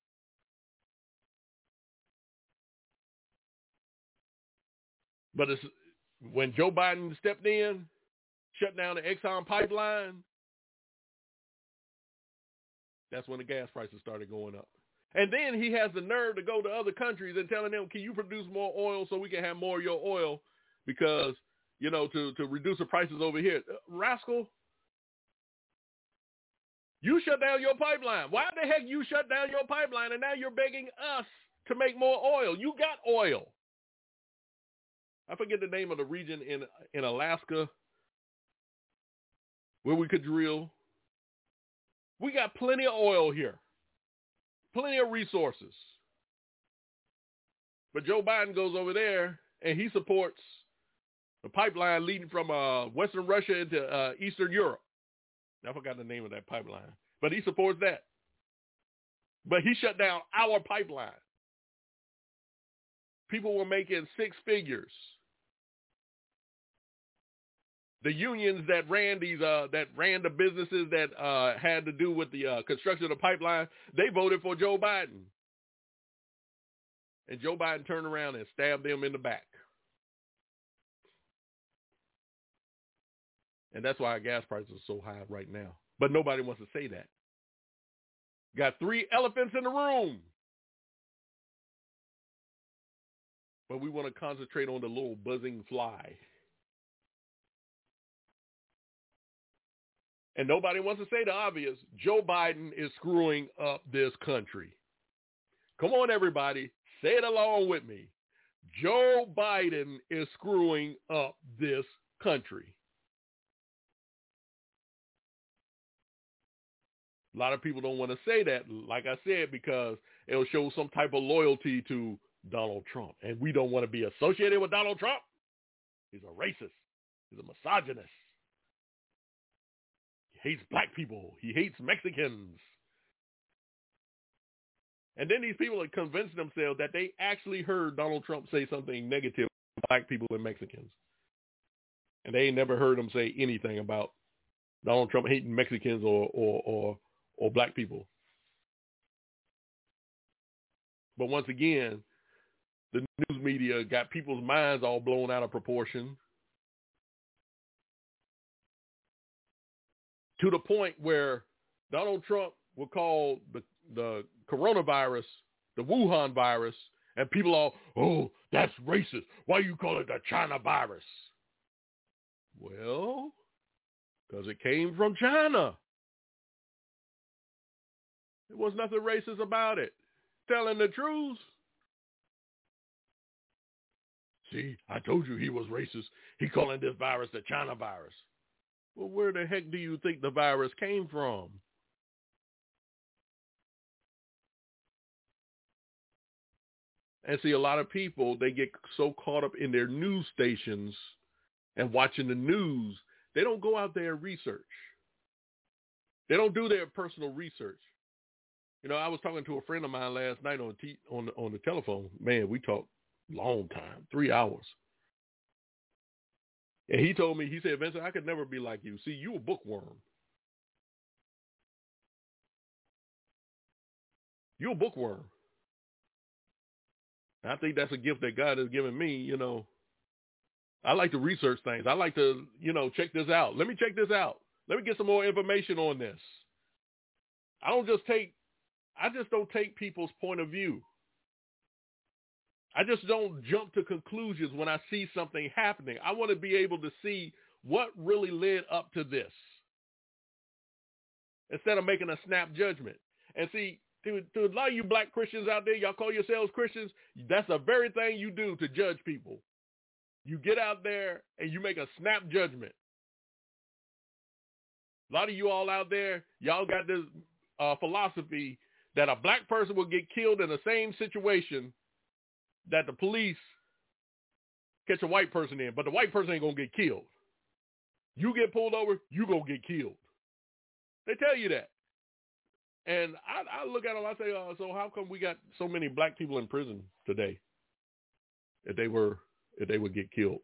But it's, when Joe Biden stepped in, shut down the Exxon pipeline, that's when the gas prices started going up. And then he has the nerve to go to other countries and telling them, can you produce more oil so we can have more of your oil? Because, you know, to, to reduce the prices over here. Uh, rascal, you shut down your pipeline. Why the heck you shut down your pipeline and now you're begging us to make more oil? You got oil. I forget the name of the region in in Alaska where we could drill. We got plenty of oil here, plenty of resources. But Joe Biden goes over there and he supports the pipeline leading from uh, Western Russia into uh, Eastern Europe. I forgot the name of that pipeline, but he supports that. But he shut down our pipeline. People were making six figures. The unions that ran these, uh, that ran the businesses that uh, had to do with the uh, construction of the pipeline, they voted for Joe Biden. And Joe Biden turned around and stabbed them in the back. And that's why our gas prices are so high right now. But nobody wants to say that. Got three elephants in the room. But we want to concentrate on the little buzzing fly. And nobody wants to say the obvious. Joe Biden is screwing up this country. Come on, everybody. Say it along with me. Joe Biden is screwing up this country. A lot of people don't want to say that, like I said, because it'll show some type of loyalty to Donald Trump. And we don't want to be associated with Donald Trump. He's a racist. He's a misogynist. He hates black people. He hates Mexicans. And then these people have convinced themselves that they actually heard Donald Trump say something negative about black people and Mexicans. And they ain't never heard him say anything about Donald Trump hating Mexicans or or or, or black people. But once again, the news media got people's minds all blown out of proportion to the point where Donald Trump will call the, the coronavirus the Wuhan virus, and people all, oh, that's racist. Why you call it the China virus? Well, because it came from China. There was nothing racist about it. Telling the truth. See, I told you he was racist. He calling this virus the China virus. Well, where the heck do you think the virus came from? And see, a lot of people, they get so caught up in their news stations and watching the news, they don't go out there and research. They don't do their personal research. You know, I was talking to a friend of mine last night on t- on, the, on the telephone. Man, we talked long time, three hours. And he told me, he said, Vincent, I could never be like you. See, you a bookworm. You're a bookworm. I think that's a gift that God has given me, you know. I like to research things. I like to, you know, check this out. Let me check this out. Let me get some more information on this. I don't just take, I just don't take people's point of view. I just don't jump to conclusions when I see something happening. I want to be able to see what really led up to this instead of making a snap judgment. And see, to, to a lot of you black Christians out there, y'all call yourselves Christians, that's the very thing you do to judge people. You get out there and you make a snap judgment. A lot of you all out there, y'all got this uh, philosophy that a black person will get killed in the same situation that the police catch a white person in, but the white person ain't going to get killed. You get pulled over, you going to get killed. They tell you that. And I, I look at them, I say, uh, so how come we got so many black people in prison today if they were, if they would get killed?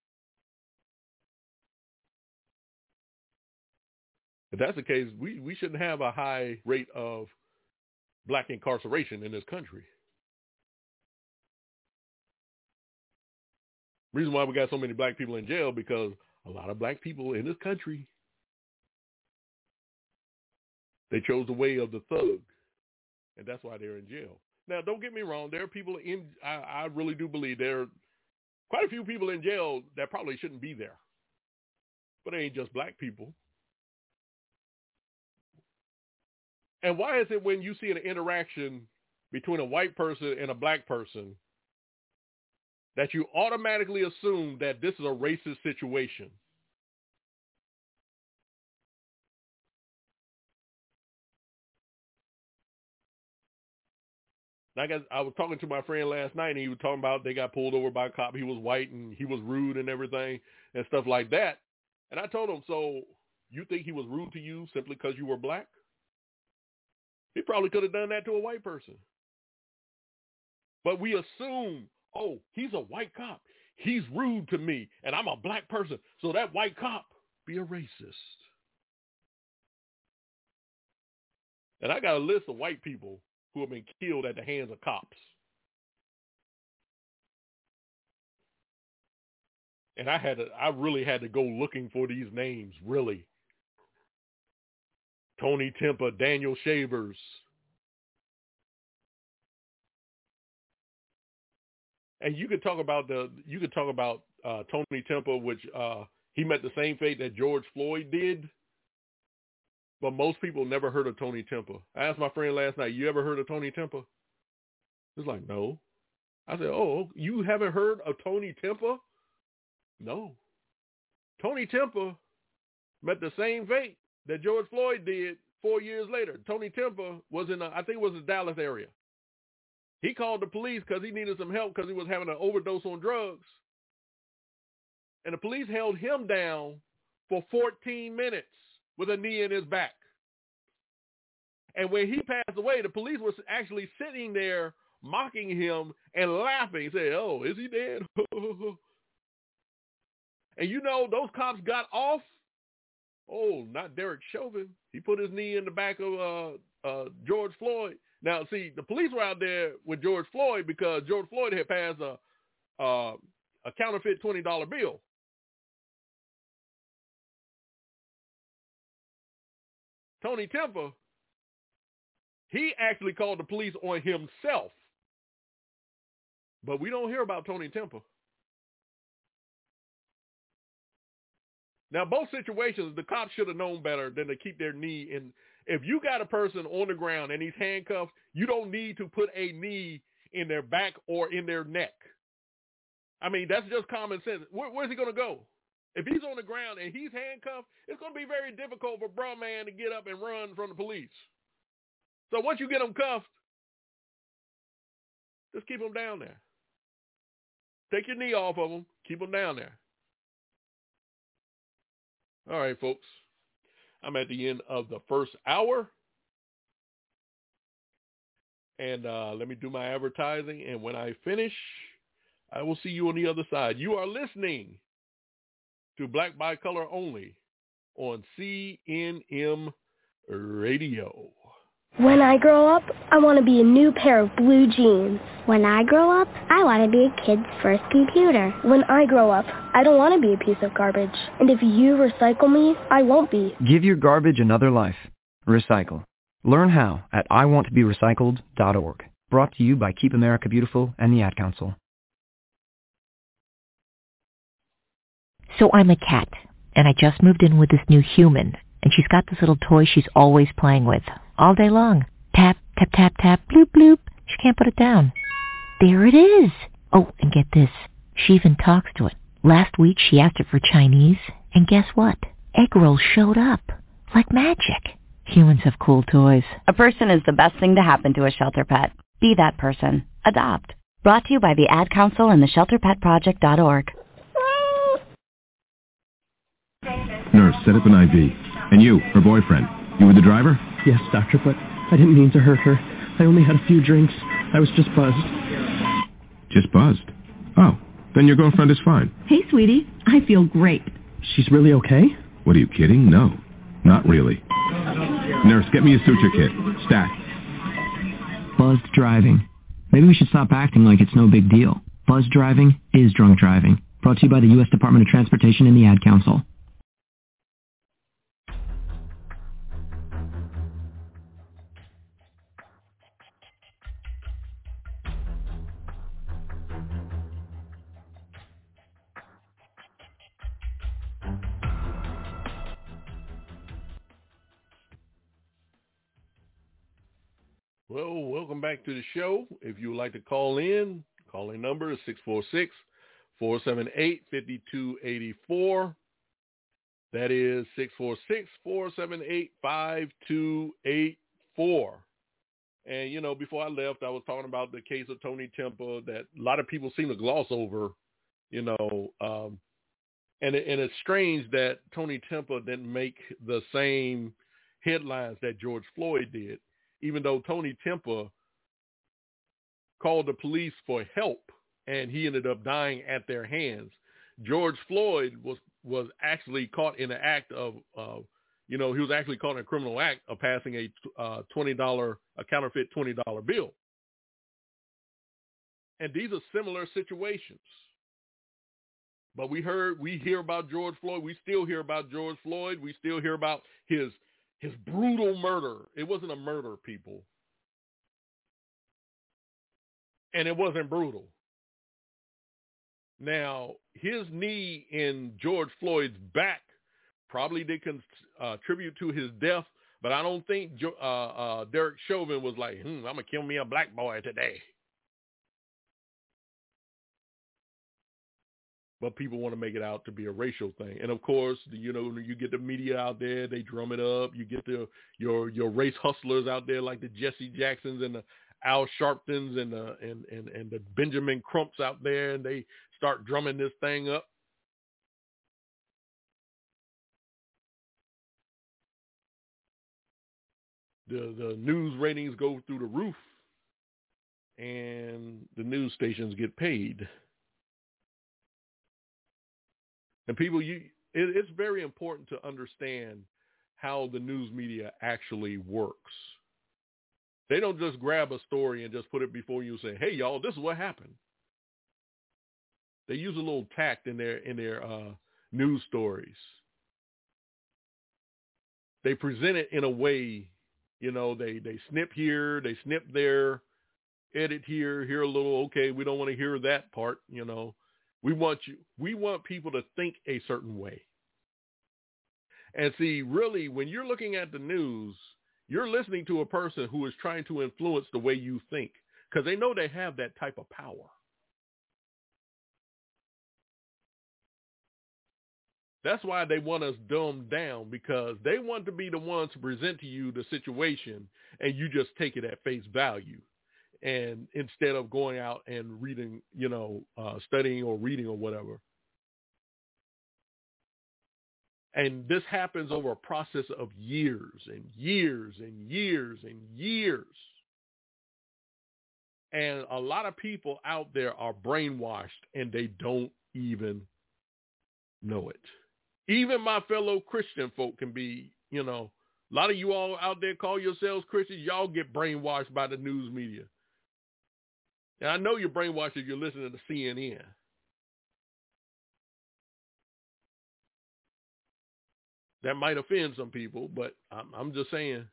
If that's the case, we, we shouldn't have a high rate of black incarceration in this country. Reason why we got so many black people in jail, because a lot of black people in this country, they chose the way of the thug, and that's why they're in jail. Now, don't get me wrong. There are people in, I, I really do believe there are quite a few people in jail that probably shouldn't be there. But it ain't just black people. And why is it when you see an interaction between a white person and a black person that you automatically assume that this is a racist situation? Like I, I was talking to my friend last night, and he was talking about they got pulled over by a cop. He was white, and he was rude and everything and stuff like that. And I told him, so you think he was rude to you simply because you were black? He probably could have done that to a white person. But we assume, oh, he's a white cop. He's rude to me, and I'm a black person, so that white cop be a racist. And I got a list of white people who have been killed at the hands of cops. And I had to, I really had to go looking for these names, really. Tony Tempa, Daniel Shavers. And you could talk about the, you could talk about uh, Tony Tempa, which uh, he met the same fate that George Floyd did. But most people never heard of Tony Tempa. I asked my friend last night, you ever heard of Tony Tempa? He's like, no. I said, oh, you haven't heard of Tony Tempa? No. Tony Tempa met the same fate that George Floyd did four years later. Tony Tempa was in, a, I think it was the Dallas area. He called the police because he needed some help because he was having an overdose on drugs. And the police held him down for fourteen minutes with a knee in his back. And when he passed away, the police was actually sitting there mocking him and laughing, saying, oh, is he dead? And you know, those cops got off. Oh, not Derek Chauvin. He put his knee in the back of uh, uh, George Floyd. Now, see, the police were out there with George Floyd because George Floyd had passed a, uh, a counterfeit twenty dollar bill. Tony Tempa, he actually called the police on himself. But we don't hear about Tony Tempa. Now, both situations, the cops should have known better than to keep their knee in. If you got a person on the ground and he's handcuffed, you don't need to put a knee in their back or in their neck. I mean, that's just common sense. Where, where's he going to go? If he's on the ground and he's handcuffed, it's going to be very difficult for bruh man to get up and run from the police. So once you get him cuffed, just keep him down there. Take your knee off of him. Keep him down there. All right, folks. I'm at the end of the first hour. And uh, let me do my advertising. And when I finish, I will see you on the other side. You are listening to Black by Color Only on C N M Radio. When I grow up, I want to be a new pair of blue jeans. When I grow up, I want to be a kid's first computer. When I grow up, I don't want to be a piece of garbage. And if you recycle me, I won't be. Give your garbage another life. Recycle. Learn how at I want to be recycled dot org. Brought to you by Keep America Beautiful and the Ad Council. So I'm a cat, and I just moved in with this new human, and she's got this little toy she's always playing with, all day long. Tap, tap, tap, tap, bloop, bloop. She can't put it down. There it is. Oh, and get this. She even talks to it. Last week she asked it for Chinese, and guess what? Egg rolls showed up. Like magic. Humans have cool toys. A person is the best thing to happen to a shelter pet. Be that person. Adopt. Brought to you by the Ad Council and the shelter pet project dot org. Nurse, set up an I V. And you, her boyfriend. You were the driver? Yes, doctor, but I didn't mean to hurt her. I only had a few drinks. I was just buzzed. Just buzzed? Oh, then your girlfriend is fine. Hey, sweetie. I feel great. She's really okay? What, are you kidding? No, not really. Nurse, get me a suture kit. Stat. Buzzed driving. Maybe we should stop acting like it's no big deal. Buzzed driving is drunk driving. Brought to you by the U S Department of Transportation and the Ad Council. Well, welcome back to the show. If you would like to call in, calling number is six four six, four seven eight, five two eight four. That is six four six, four seven eight, five two eight four. And, you know, before I left, I was talking about the case of Tony Temple that a lot of people seem to gloss over, you know, um, and, it, and it's strange that Tony Temple didn't make the same headlines that George Floyd did, even though Tony Temple called the police for help and he ended up dying at their hands. George Floyd was, was actually caught in the act of, uh, you know, he was actually caught in a criminal act of passing a uh, twenty dollars, a counterfeit twenty dollars bill. And these are similar situations. But we heard, we hear about George Floyd. We still hear about George Floyd. We still hear about his his brutal murder. It wasn't a murder, people. And it wasn't brutal. Now, his knee in George Floyd's back probably did contribute to his death, but I don't think uh, uh, Derek Chauvin was like, hmm, I'm going to kill me a black boy today. But people want to make it out to be a racial thing. And, of course, you know, you get the media out there, they drum it up. You get the your your race hustlers out there like the Jesse Jacksons and the Al Sharptons and the, and, and, and the Benjamin Crumps out there, and they start drumming this thing up. The the news ratings go through the roof, and the news stations get paid. And people, you it, it's very important to understand how the news media actually works. They don't just grab a story and just put it before you and say, hey, y'all, this is what happened. They use a little tact in their in their uh, news stories. They present it in a way, you know, they, they snip here, they snip there, edit here, here a little, okay, we don't want to hear that part, you know. We want you, we want people to think a certain way. And see, really, when you're looking at the news, you're listening to a person who is trying to influence the way you think, because they know they have that type of power. That's why they want us dumbed down, because they want to be the ones to present to you the situation and you just take it at face value. And instead of going out and reading, you know, uh, studying or reading or whatever. And this happens over a process of years and years and years and years. And a lot of people out there are brainwashed and they don't even know it. Even my fellow Christian folk can be, you know, a lot of you all out there call yourselves Christians, y'all get brainwashed by the news media. And I know you're brainwashed if you're listening to C N N. That might offend some people, but I'm, I'm just saying.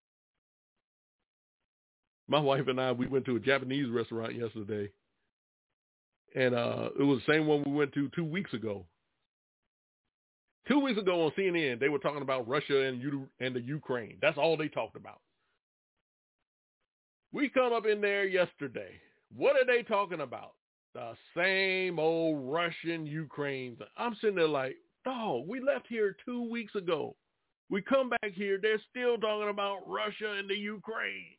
My wife and I, we went to a Japanese restaurant yesterday. And uh, it was the same one we went to two weeks ago. Two weeks ago on C N N, they were talking about Russia and, U- and the Ukraine. That's all they talked about. We come up in there yesterday. What are they talking about? The same old Russian Ukraine. I'm sitting there like, dog, we left here two weeks ago. We come back here, they're still talking about Russia and the Ukraine.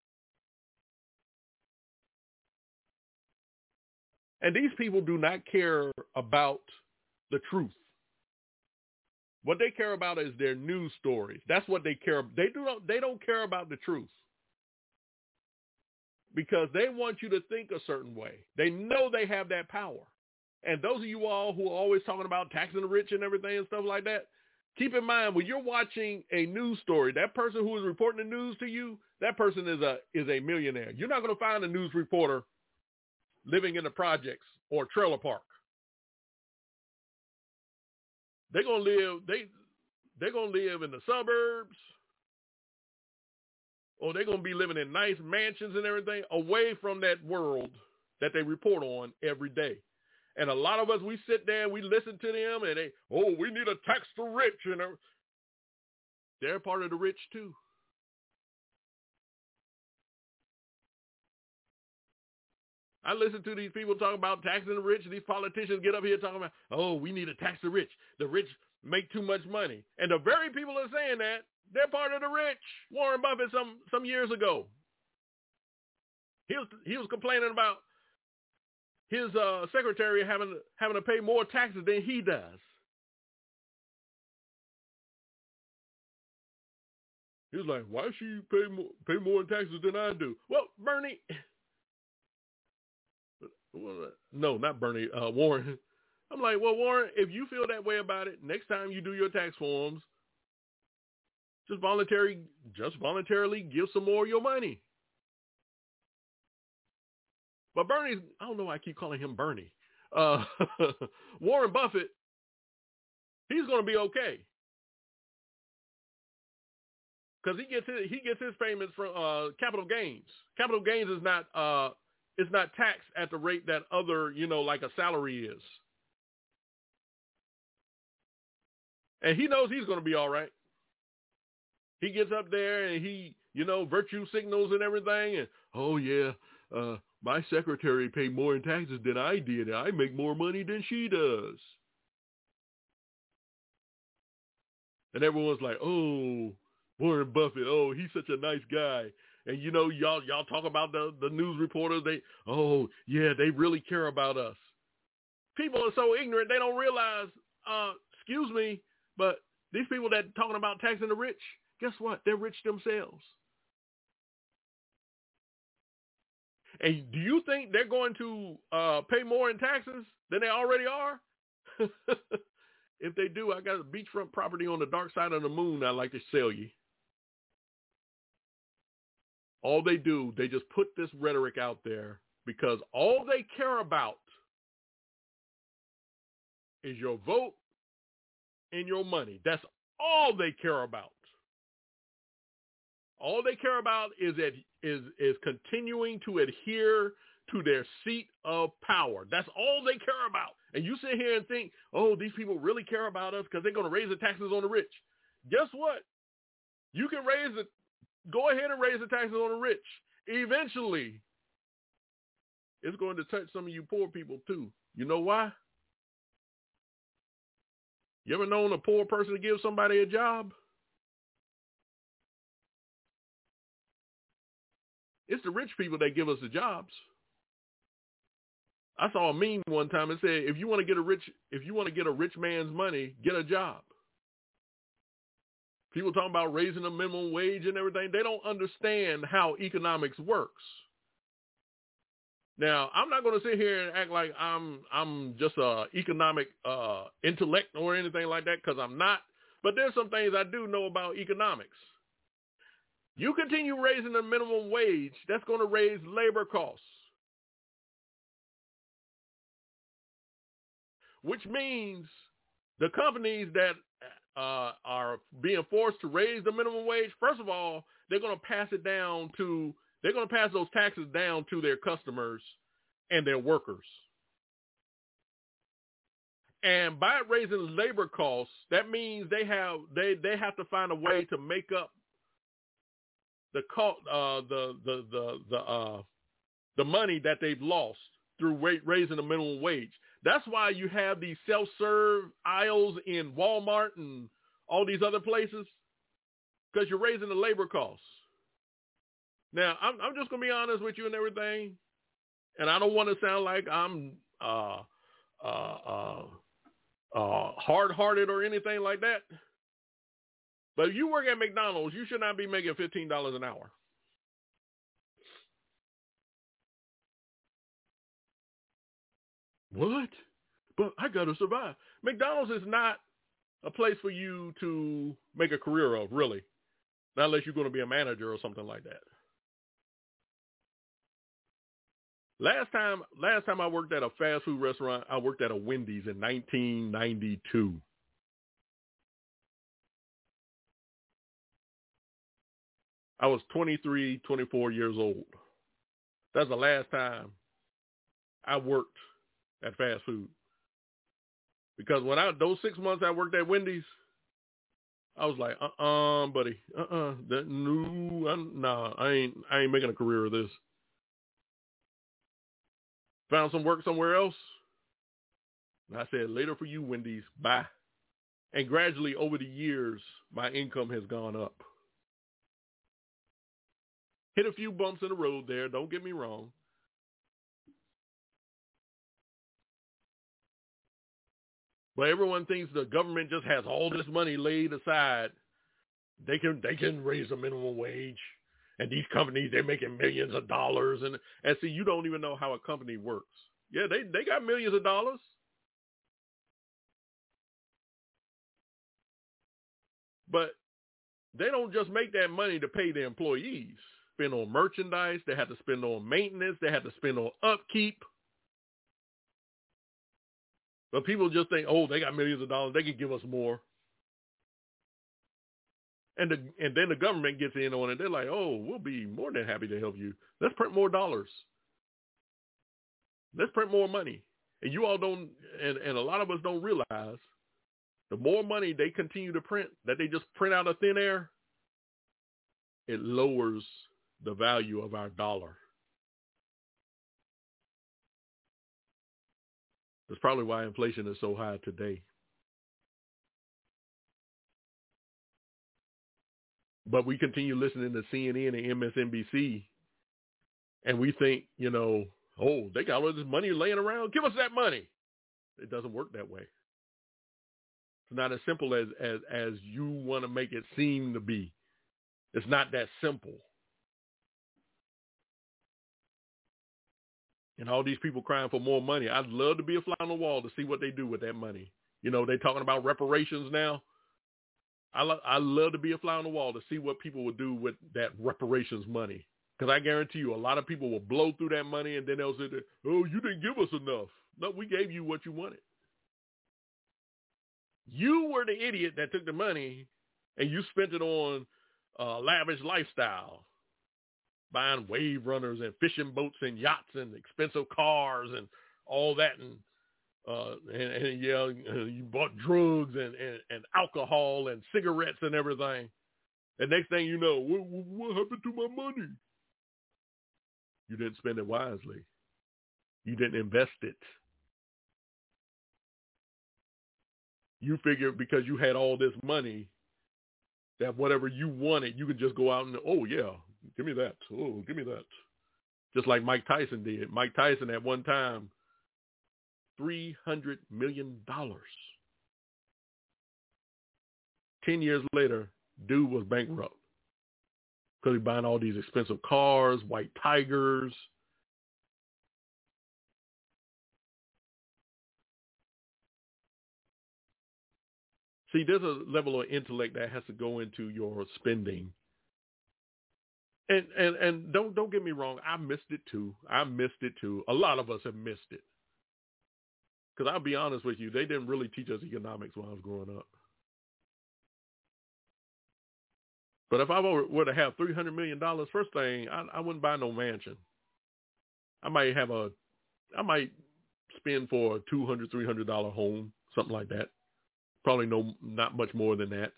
And these people do not care about the truth. What they care about is their news stories. That's what they care about. They do not, they don't care about the truth. Because they want you to think a certain way. They know they have that power. And those of you all who are always talking about taxing the rich and everything and stuff like that, keep in mind when you're watching a news story, that person who is reporting the news to you, that person is a is a millionaire. You're not going to find a news reporter living in the projects or trailer park. They're gonna live they they're gonna live in the suburbs. Or they're going to be living in nice mansions and everything away from that world that they report on every day. And a lot of us, we sit there and we listen to them and they, oh, we need to tax the rich. And they're part of the rich too. I listen to these people talk about taxing the rich, and these politicians get up here talking about, oh, we need to tax the rich. The rich make too much money. And the very people that are saying that, they're part of the rich. Warren Buffett some, some years ago, he was, he was complaining about his uh, secretary having, having to pay more taxes than he does. He was like, why should you pay more, pay more in taxes than I do? Well, Bernie, no, not Bernie, uh, Warren. I'm like, well, Warren, if you feel that way about it, next time you do your tax forms, just voluntary, just voluntarily give some more of your money. But Bernie's, I don't know why I keep calling him Bernie. Uh, Warren Buffett, he's going to be okay. Because he gets his, he gets his payments from uh, capital gains. Capital gains is not uh, it's not taxed at the rate that other, you know, like a salary is. And he knows he's going to be all right. He gets up there and he, you know, virtue signals and everything. And, oh, yeah, uh, my secretary paid more in taxes than I did. I make more money than she does. And everyone's like, oh, Warren Buffett, oh, he's such a nice guy. And, you know, y'all y'all talk about the, the news reporters. They, oh, yeah, they really care about us. People are so ignorant, they don't realize, uh, excuse me, but these people that talking about taxing the rich, guess what? They're rich themselves. And do you think they're going to uh, pay more in taxes than they already are? If they do, I got a beachfront property on the dark side of the moon I'd like to sell you. All they do, they just put this rhetoric out there because all they care about is your vote and your money. That's all they care about. All they care about is that is is continuing to adhere to their seat of power. That's all they care about. And you sit here and think, oh, these people really care about us because they're going to raise the taxes on the rich. Guess what? You can raise the, go ahead and raise the taxes on the rich. Eventually, it's going to touch some of you poor people too. You know why? You ever known a poor person to give somebody a job? It's the rich people that give us the jobs. I saw a meme one time and said, if you want to get a rich, if you want to get a rich man's money, get a job. People talking about raising the minimum wage and everything. They don't understand how economics works. Now, I'm not going to sit here and act like I'm I'm just a economic uh, intellect or anything like that, because I'm not. But there's some things I do know about economics. You continue raising the minimum wage, that's going to raise labor costs, which means the companies that uh, are being forced to raise the minimum wage, first of all, they're going to pass it down to, they're going to pass those taxes down to their customers and their workers. And by raising labor costs, that means they have they, they have to find a way to make up the cost, uh, the the the the uh, the money that they've lost through wa- raising the minimum wage. That's why you have these self-serve aisles in Walmart and all these other places, because you're raising the labor costs. Now, I'm, I'm just going to be honest with you and everything, and I don't want to sound like I'm uh, uh, uh, uh, hard-hearted or anything like that, but if you work at McDonald's, you should not be making fifteen dollars an hour. What? But I got to survive. McDonald's is not a place for you to make a career of, really. Not unless you're going to be a manager or something like that. Last time, last time I worked at a fast food restaurant, I worked at a Wendy's in nineteen ninety-two. I was twenty-three, twenty-four years old. That's the last time I worked at fast food. Because when I, those six months I worked at Wendy's, I was like, uh-uh, buddy, uh-uh, that, no, I'm, nah, I ain't, I ain't making a career of this. Found some work somewhere else? And I said, later for you, Wendy's. Bye. And gradually over the years, my income has gone up. Hit a few bumps in the road there. Don't get me wrong. But everyone thinks the government just has all this money laid aside. They can they can raise the minimum wage. And these companies, they're making millions of dollars. And, and see, you don't even know how a company works. Yeah, they, they got millions of dollars. But they don't just make that money to pay their employees. Spend on merchandise. They have to spend on maintenance. They have to spend on upkeep. But people just think, oh, they got millions of dollars. They can give us more. And, the, and then the government gets in on it. They're like, oh, we'll be more than happy to help you. Let's print more dollars. Let's print more money. And you all don't, and, and a lot of us don't realize, the more money they continue to print, that they just print out of thin air, it lowers the value of our dollar. That's probably why inflation is so high today. But we continue listening to C N N and M S N B C, and we think, you know, oh, they got all this money laying around. Give us that money. It doesn't work that way. It's not as simple as, as, as you want to make it seem to be. It's not that simple. And all these people crying for more money. I'd love to be a fly on the wall to see what they do with that money. You know, they're talking about reparations now. I, lo- I love to be a fly on the wall to see what people will do with that reparations money. Because I guarantee you a lot of people will blow through that money and then they'll say, oh, you didn't give us enough. No, we gave you what you wanted. You were the idiot that took the money and you spent it on a lavish lifestyle, buying wave runners and fishing boats and yachts and expensive cars and all that. And Uh, and, and yeah, you bought drugs and, and, and alcohol and cigarettes and everything. And next thing you know, what, what happened to my money? You didn't spend it wisely. You didn't invest it. You figured because you had all this money that whatever you wanted, you could just go out and, oh, yeah, give me that. Oh, give me that. Just like Mike Tyson did. Mike Tyson at one time, three hundred million dollars. Ten years later, dude was bankrupt because he buying all these expensive cars, white tigers. See, there's a level of intellect that has to go into your spending. And and and don't don't get me wrong, I missed it too. I missed it too. A lot of us have missed it. Because I'll be honest with you, they didn't really teach us economics when I was growing up. But if I were to have three hundred million dollars, first thing, I, I wouldn't buy no mansion. I might have a, I might spend for a two hundred dollars, three hundred dollars home, something like that. Probably no, not much more than that.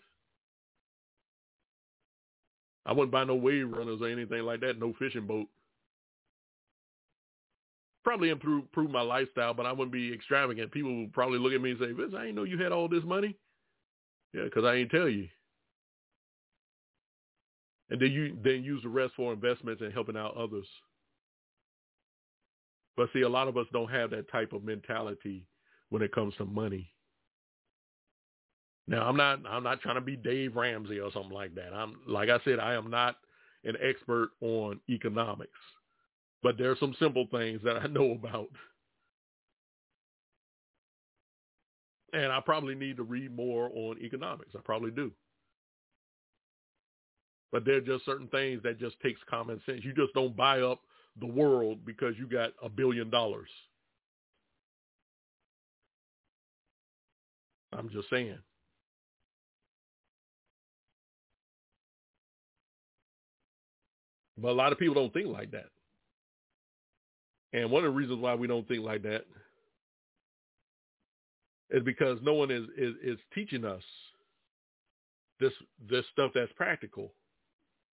I wouldn't buy no wave runners or anything like that, no fishing boat. Probably improve, improve my lifestyle, but I wouldn't be extravagant. People would probably look at me and say, Vince, I didn't know you had all this money. Yeah, because I ain't tell you. And then you then use the rest for investments and helping out others. But see, a lot of us don't have that type of mentality when it comes to money. Now, I'm not I'm not trying to be Dave Ramsey or something like that. I'm like I said, I am not an expert on economics. But there are some simple things that I know about. And I probably need to read more on economics. I probably do. But there are just certain things that just takes common sense. You just don't buy up the world because you got a billion dollars. I'm just saying. But a lot of people don't think like that. And one of the reasons why we don't think like that is because no one is, is, is teaching us this this stuff that's practical.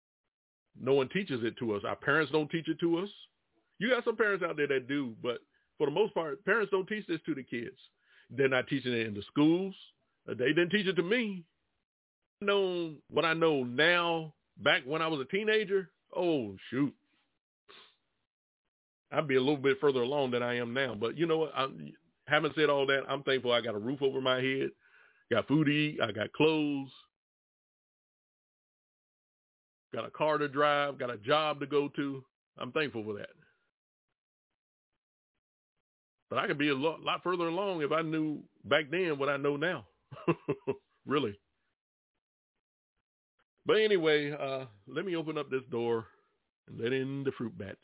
No one teaches it to us. Our parents don't teach it to us. You got some parents out there that do, but For the most part, parents don't teach this to the kids. They're not teaching it in the schools. They didn't teach it to me. I know what I know now, back when I was a teenager, oh, shoot. I'd be a little bit further along than I am now. But you know what? I, having said all that, I'm thankful I got a roof over my head, got food to eat, I got clothes, got a car to drive, got a job to go to. I'm thankful for that. But I could be a lot, lot further along if I knew back then what I know now. Really. But anyway, uh, let me open up this door and let in the fruit bats.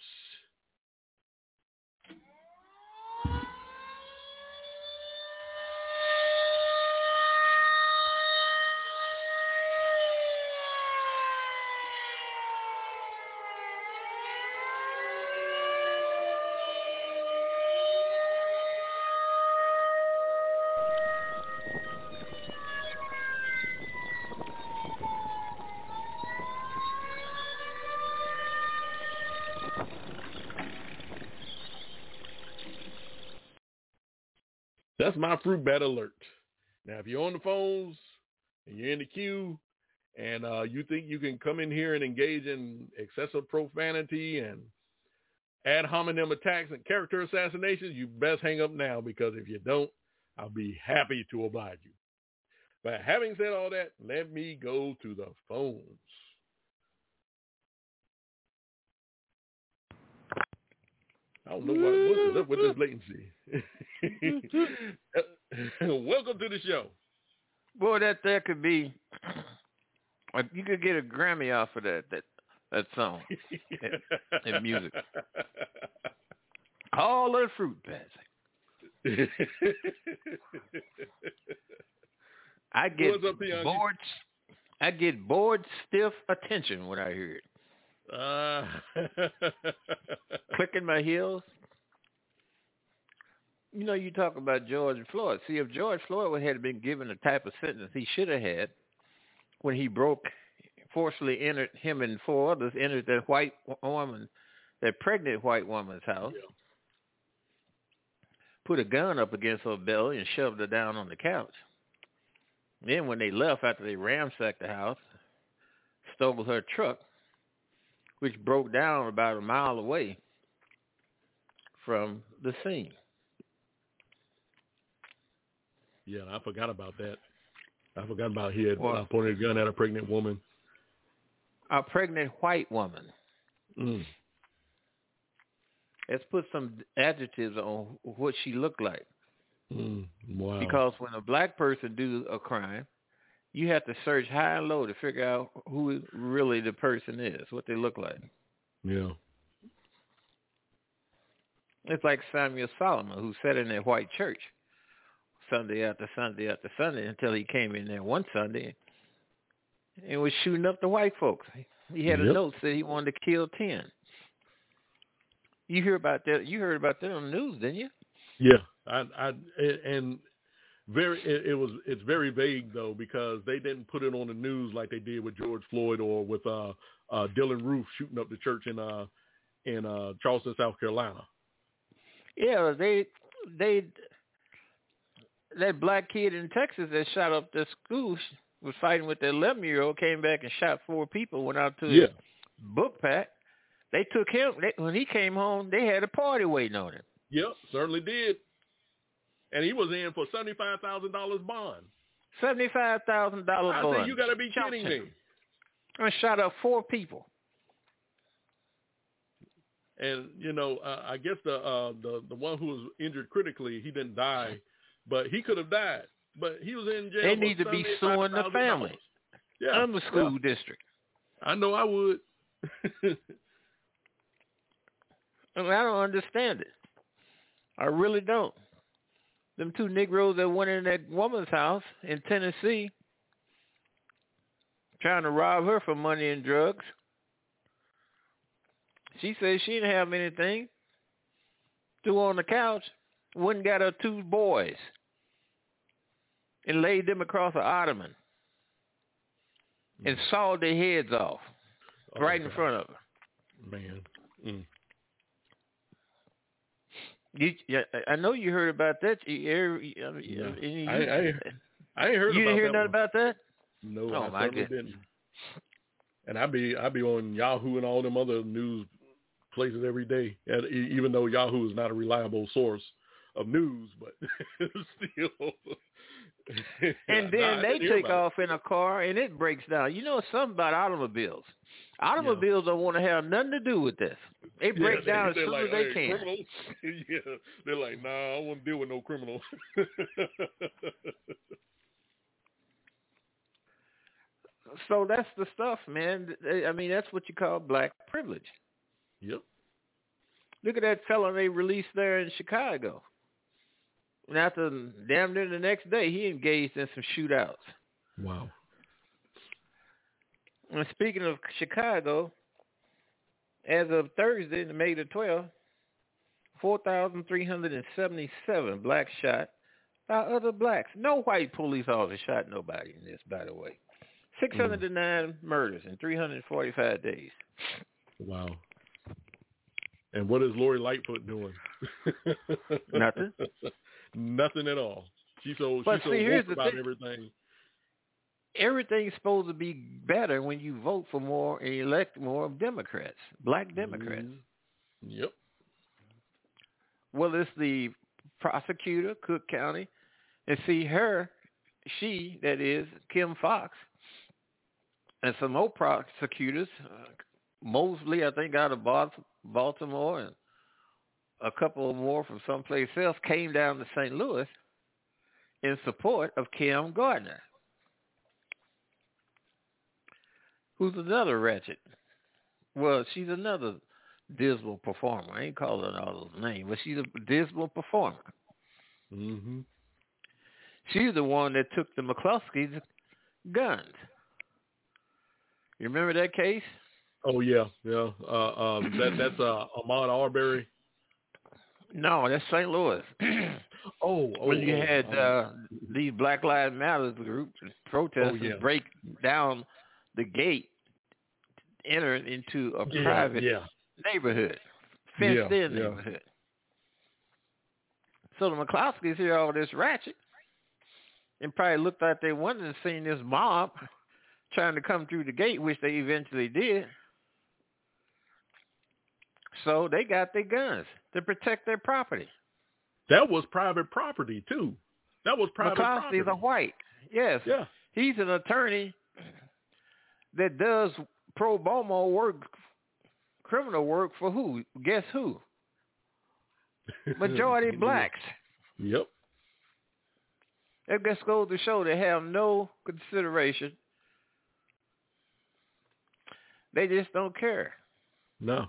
That's my fruit bat alert. Now, if you're on the phones and you're in the queue and uh, you think you can come in here and engage in excessive profanity and ad hominem attacks and character assassinations, you best hang up now, because if you don't, I'll be happy to oblige you. But having said all that, let me go to the phones. I don't know what, what's up with this latency. Welcome to the show. Boy, that there could be, you could get a Grammy off of that that, that song in, in music. All the fruit bats. I get What's up, bored. I get bored, stiff attention when I hear it. Uh. Clicking my heels. You know, you talk about George Floyd. See, if George Floyd had been given the type of sentence he should have had when he broke, forcibly entered, him and four others entered that white woman, that pregnant white woman's house, yeah. Put a gun up against her belly and shoved her down on the couch. Then when they left after they ransacked the house, stole her truck, which broke down about a mile away from the scene. Yeah, I forgot about that. I forgot about he had well, uh, pointed a gun at a pregnant woman. A pregnant white woman. Mm. Let's put some adjectives on what she looked like. Mm. Wow. Because when a black person do a crime, you have to search high and low to figure out who really the person is, what they look like. Yeah. It's like Samuel Solomon, who sat in that white church Sunday after Sunday after Sunday until he came in there one Sunday and was shooting up the white folks. He had a yep. note that he wanted to kill ten. You hear about that? You heard about that on the news, didn't you? Yeah, I, I and very it, it was it's very vague though, because they didn't put it on the news like they did with George Floyd or with uh, uh, Dylan Roof shooting up the church in uh in uh, Charleston, South Carolina. Yeah, they they that black kid in Texas that shot up the school was fighting with the eleven-year-old, came back and shot four people, went out to yeah. the book pack. They took him, they, when he came home, they had a party waiting on him. Yep, certainly did. And he was in for seventy-five thousand dollars bond. seventy-five thousand dollars bond. I said, you got to be shot kidding him. me. I shot up four people. And, you know, uh, I guess the, uh, the the one who was injured critically, he didn't die, but he could have died. But he was in jail. They need to be suing the family. Yeah. I'm the school yeah. district. I know I would. I mean, I don't understand it. I really don't. Them two Negroes that went in that woman's house in Tennessee trying to rob her for money and drugs. She said she didn't have anything. Threw on the couch, went and got her two boys and laid them across an ottoman and sawed their heads off oh, right in God. front of her. Man. Mm. You, yeah, I know you heard about that. You, you, Yeah. you, I, I, I ain't heard you about didn't hear that nothing one. about that? No, oh, I my certainly goodness. didn't. And I be I be on Yahoo and all them other news places every day, and even though Yahoo is not a reliable source of news, but still. And then nah, they take off it. in a car, and it breaks down. You know something about automobiles. Automobiles yeah. don't want to have nothing to do with this. They break yeah, down they, as soon like, as they hey, can. Criminals? yeah, they're like, nah, I don't want to deal with no criminals. So that's the stuff, man. I mean, that's what you call black privilege. Yep. Look at that fellow they released there in Chicago. And after damn near the next day, he engaged in some shootouts. Wow. And speaking of Chicago, as of Thursday, May the twelfth, four thousand three hundred seventy-seven blacks shot by other blacks. No white police officer shot nobody in this, by the way. six hundred nine mm. murders in three hundred forty-five days. Wow. And what is Lori Lightfoot doing? Nothing. Nothing at all. She's so, but she's see, so woke the about thing. everything. Everything's supposed to be better when you vote for more and elect more Democrats, black Democrats. Mm-hmm. Yep. Well, it's the prosecutor, Cook County, and see her, she, that is, Kim Foxx, and some more prosecutors, uh, mostly, I think, out of Baltimore, and a couple more from someplace else, came down to Saint Louis in support of Kim Gardner, who's another ratchet. Well, she's another dismal performer. I ain't calling her all those names, but she's a dismal performer. Mm-hmm. She's the one that took the McCluskey's guns. You remember that case? Oh yeah, yeah. Uh, um, that that's uh, Ahmaud Arbery. No, that's Saint Louis. oh, oh, when you oh, had oh. uh, these Black Lives Matter groups protesters oh, yeah. break down the gate, enter into a yeah, private yeah. neighborhood, fenced yeah, in yeah. neighborhood. So the McCloskeys hear all this ratchet and probably looked out their window and seen this mob trying to come through the gate, which they eventually did. So they got their guns to protect their property. That was private property, too. That was private property. McCloskey's a white. Yes. Yeah. He's an attorney that does pro bono work, criminal work for who? Guess who? Majority blacks. Yep. It just goes to show they have no consideration. They just don't care. No.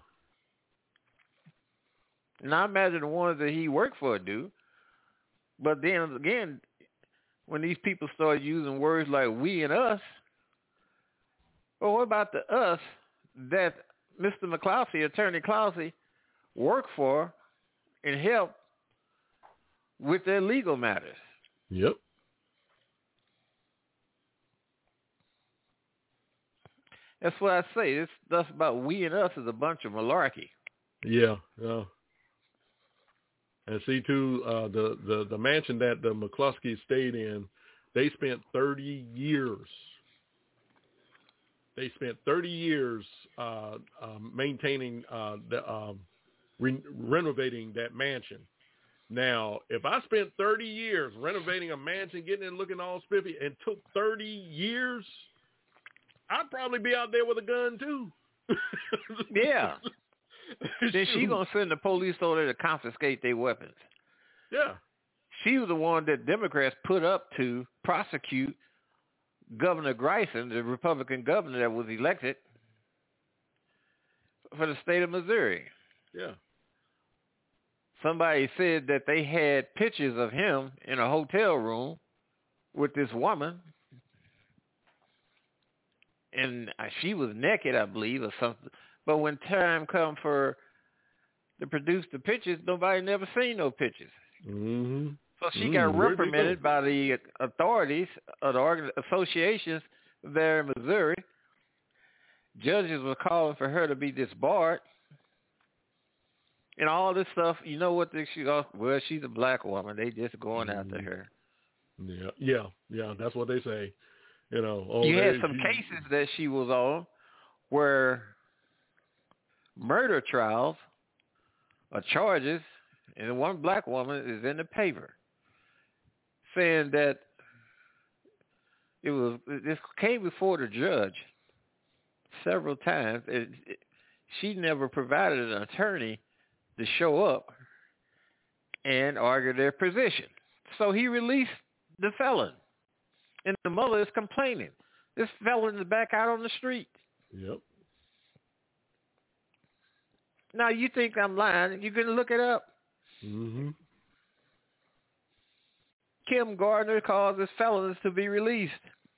And I imagine the ones that he worked for do. But then again, when these people start using words like we and us, well, what about the us that Mister McCloskey, Attorney Clousey, worked for and helped with their legal matters? Yep. That's what I say. This stuff about we and us is a bunch of malarkey. Yeah, yeah. And see, too, uh, the, the, the mansion that the McCloskey stayed in, they spent thirty years. They spent thirty years uh, uh, maintaining, uh, the, um, re- renovating that mansion. Now, if I spent thirty years renovating a mansion, getting it looking all spiffy, and took thirty years, I'd probably be out there with a gun, too. Yeah. Then she going to send the police over there to confiscate their weapons. Yeah. She was the one that Democrats put up to prosecute Governor Grayson, the Republican governor that was elected for the state of Missouri. Yeah. Somebody said that they had pictures of him in a hotel room with this woman, and she was naked, I believe, or something. But when time come for to produce the pictures, nobody never seen no pictures. Mm-hmm. So she mm, got reprimanded by the authorities of the organ- associations there in Missouri. Judges were calling for her to be disbarred. and all this stuff. You know what? They, she goes, well, she's a black woman. They just going mm-hmm. after her. Yeah, yeah, yeah. That's what they say. You know, oh, you they, had some she, cases that she was on where murder trials or charges, and one black woman is in the paper saying that it was this came before the judge several times. It, it, she never provided an attorney to show up and argue their position. So he released the felon. And the mother is complaining. This felon is back out on the street. Yep. Now, you think I'm lying. You can look it up. Mm-hmm. Kim Gardner causes felons to be released.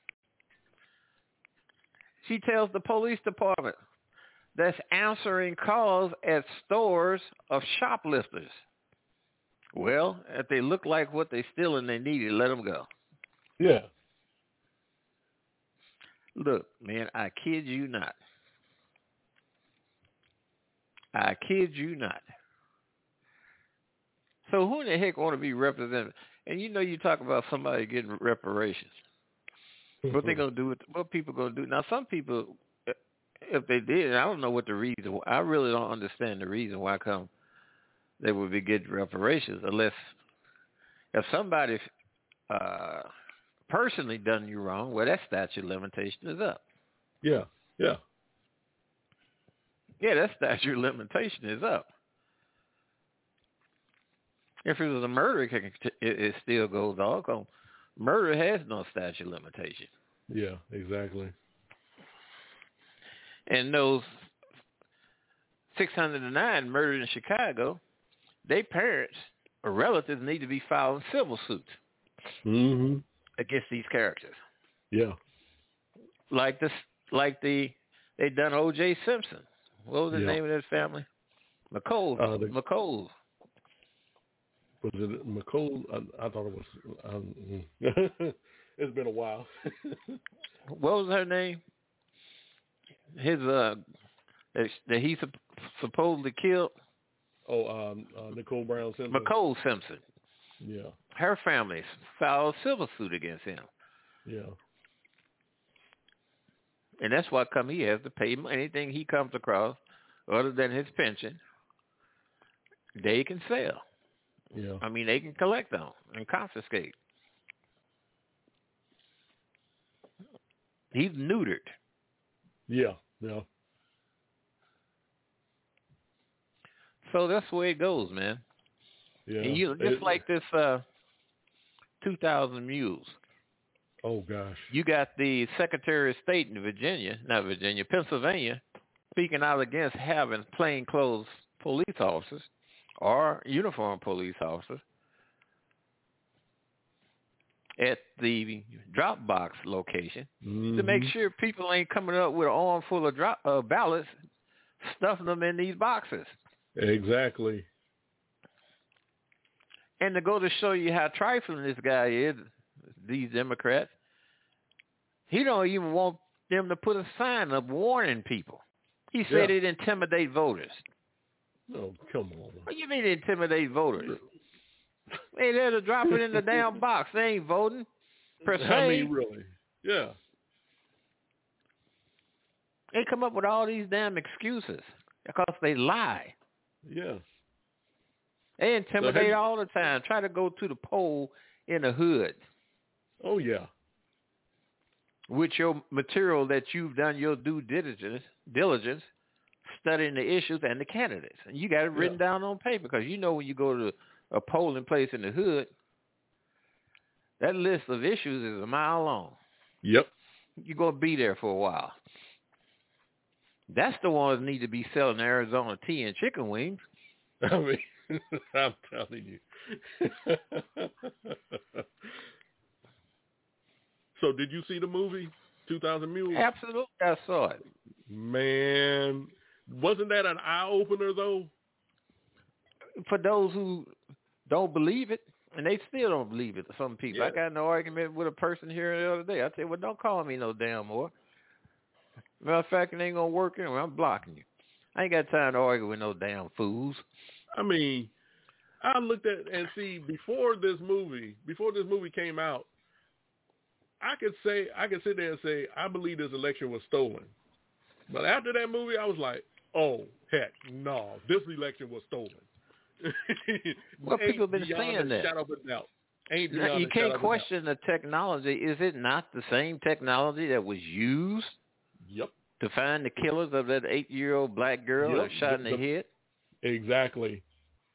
She tells the police department that's answering calls at stores of shoplifters. Well, if they look like what they steal and they need it, let them go. Yeah. Look, man, I kid you not. I kid you not. So who in the heck want to be represented? And you know you talk about somebody getting reparations. What they going to do with, what people going to do? Now, some people, if they did, I don't know what the reason, I really don't understand the reason why come they would be getting reparations unless, if somebody uh, personally done you wrong, well, that statute of limitation is up. Yeah, yeah. Yeah, that statute of limitation is up. If it was a murder, it, it still goes on. Murder has no statute of limitation. Yeah, exactly. And those six hundred nine murdered in Chicago, their parents or relatives need to be filing civil suits mm-hmm. against these characters. Yeah. Like this, like the they done O J Simpson. What was the yeah. name of that family? McCole. Uh, the, McCole. Was it McCole? I, I thought it was. Um, it's been a while. What was her name? His uh, that, that he sup- supposedly killed. Oh, um, uh, Nicole Brown Simpson. McCole Simpson. Yeah. Her family filed a civil suit against him. Yeah. And that's why come he has to pay him anything he comes across other than his pension. They can sell. Yeah. I mean, they can collect on and confiscate. He's neutered. Yeah, yeah. So that's the way it goes, man. Yeah. And you, just it, like this uh, two thousand Mules. Oh, gosh. You got the Secretary of State in Virginia, not Virginia, Pennsylvania, speaking out against having plainclothes police officers or uniformed police officers at the drop box location mm-hmm. to make sure people ain't coming up with an arm full of drop, uh, ballots, stuffing them in these boxes. Exactly. And to go to show you how trifling this guy is, these Democrats, he don't even want them to put a sign up warning people. He said yeah. it intimidate voters. Oh, come on. What do you mean intimidate voters? They there to drop it in the damn box. They ain't voting, per se. I mean, really. Yeah. They come up with all these damn excuses because they lie. Yeah. They intimidate so you... all the time. Try to go to the poll in the hood. Oh, yeah. With your material that you've done your due diligence, diligence studying the issues and the candidates. And you got it written yeah. down on paper because you know when you go to a polling place in the hood, that list of issues is a mile long. Yep. You're going to be there for a while. That's the ones that need to be selling Arizona tea and chicken wings. I mean, I'm telling you. So did you see the movie, two thousand Mules? Absolutely, I saw it. Man, wasn't that an eye-opener, though? For those who don't believe it, and they still don't believe it, some people. Yeah. I got in an argument with a person here the other day. I said, well, don't call me no damn more. Matter of fact, it ain't going to work anyway. I'm blocking you. I ain't got time to argue with no damn fools. I mean, I looked at and see before this movie, before this movie came out, I could say I could sit there and say I believe this election was stolen. But after that movie, I was like, oh heck, no, this election was stolen. Well, people have been saying that. Shadow of a doubt. Ain't now, you can't question the technology. Is it not the same technology that was used? Yep. To find the killers of that eight-year-old black girl yep. that shot in the, the head? Exactly.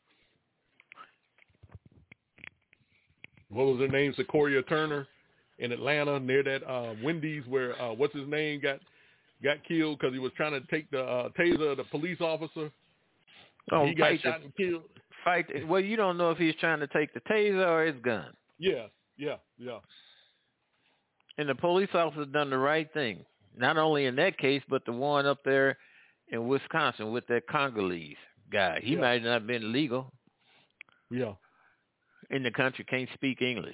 What was her name? Sequoia Turner in Atlanta near that uh, Wendy's where, uh, what's his name, got got killed because he was trying to take the uh, taser of the police officer. Oh, he got shot and killed. Fight. Well, you don't know if he's trying to take the taser or his gun. Yeah, yeah, yeah. And the police officer done the right thing. Not only in that case, but the one up there in Wisconsin with that Congolese guy. He yeah. might not have been legal. Yeah. In the country, can't speak English.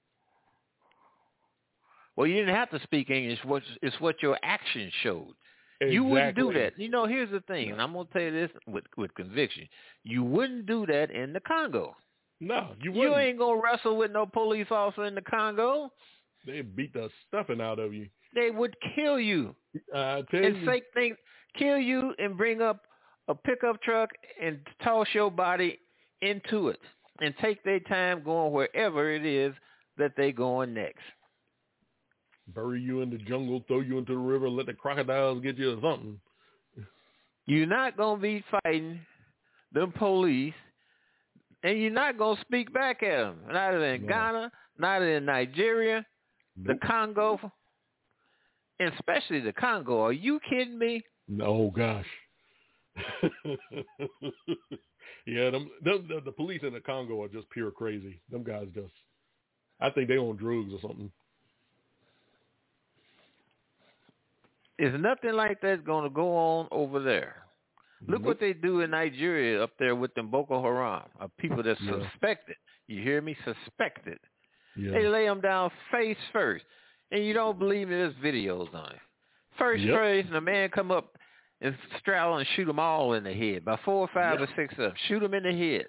Well, you didn't have to speak English. It's what your actions showed. Exactly. You wouldn't do that. You know, here's the thing, no. and I'm going to tell you this with, with conviction. You wouldn't do that in the Congo. No, you wouldn't. You ain't going to wrestle with no police officer in the Congo. They beat the stuffing out of you. They would kill you. I tell and you. Say things, kill you and bring up a pickup truck and toss your body into it and take their time going wherever it is that they going next. Bury you in the jungle, throw you into the river, let the crocodiles get you or something. You're not going to be fighting them police, and you're not going to speak back at them. Neither in no. Ghana, neither in Nigeria, nope. the Congo, and especially the Congo. Are you kidding me? No, gosh. yeah, them, them, the, the police in the Congo are just pure crazy. Them guys just, I think they on drugs or something. Is nothing like that's going to go on over there. Look nope. what they do in Nigeria up there with them Boko Haram, of people that's yeah. suspected. You hear me? Suspected. Yeah. They lay them down face first. And you don't believe me, there's videos on it. First yep. phrase, and a man come up and straddle and shoot them all in the head. By four or five yep. or six of them. Shoot them in the head.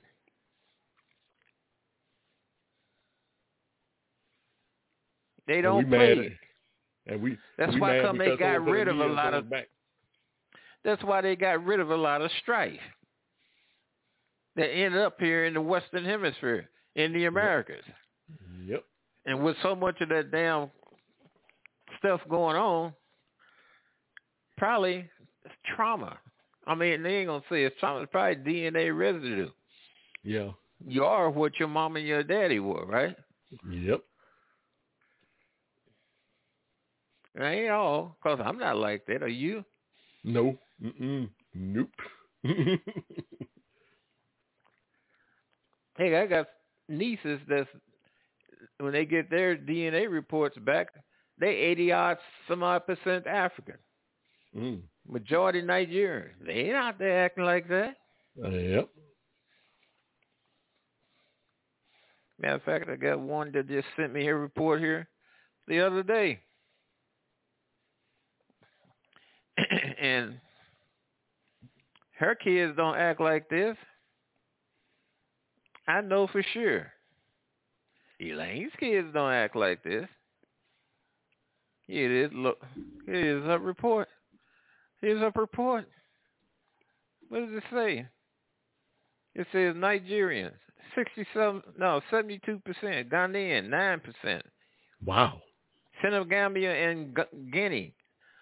They don't play. And we, that's we why come they got rid of a lot of back. That's why they got rid of a lot of strife that ended up here in the Western Hemisphere, in the Americas. Yep. And with so much of that damn stuff going on, probably it's trauma. I mean, they ain't gonna say it's trauma. It's probably D N A residue. Yeah. You are what your mom and your daddy were, right? Yep. It ain't all, because I'm not like that. Are you? No. Mm-mm. Nope. Hey, I got nieces that's, when they get their D N A reports back, they eighty odd some odd percent African. Mm. Majority Nigerian. They ain't out there acting like that. Uh, yep. Matter of fact, I got one that just sent me a report here the other day. And her kids don't act like this. I know for sure. Elaine's kids don't act like this. Here it is. Look, here's a report. Here's a report. What does it say? It says Nigerians, sixty-seven, no, seventy-two percent. Ghanaian, nine percent. Wow. Senegal and Guinea,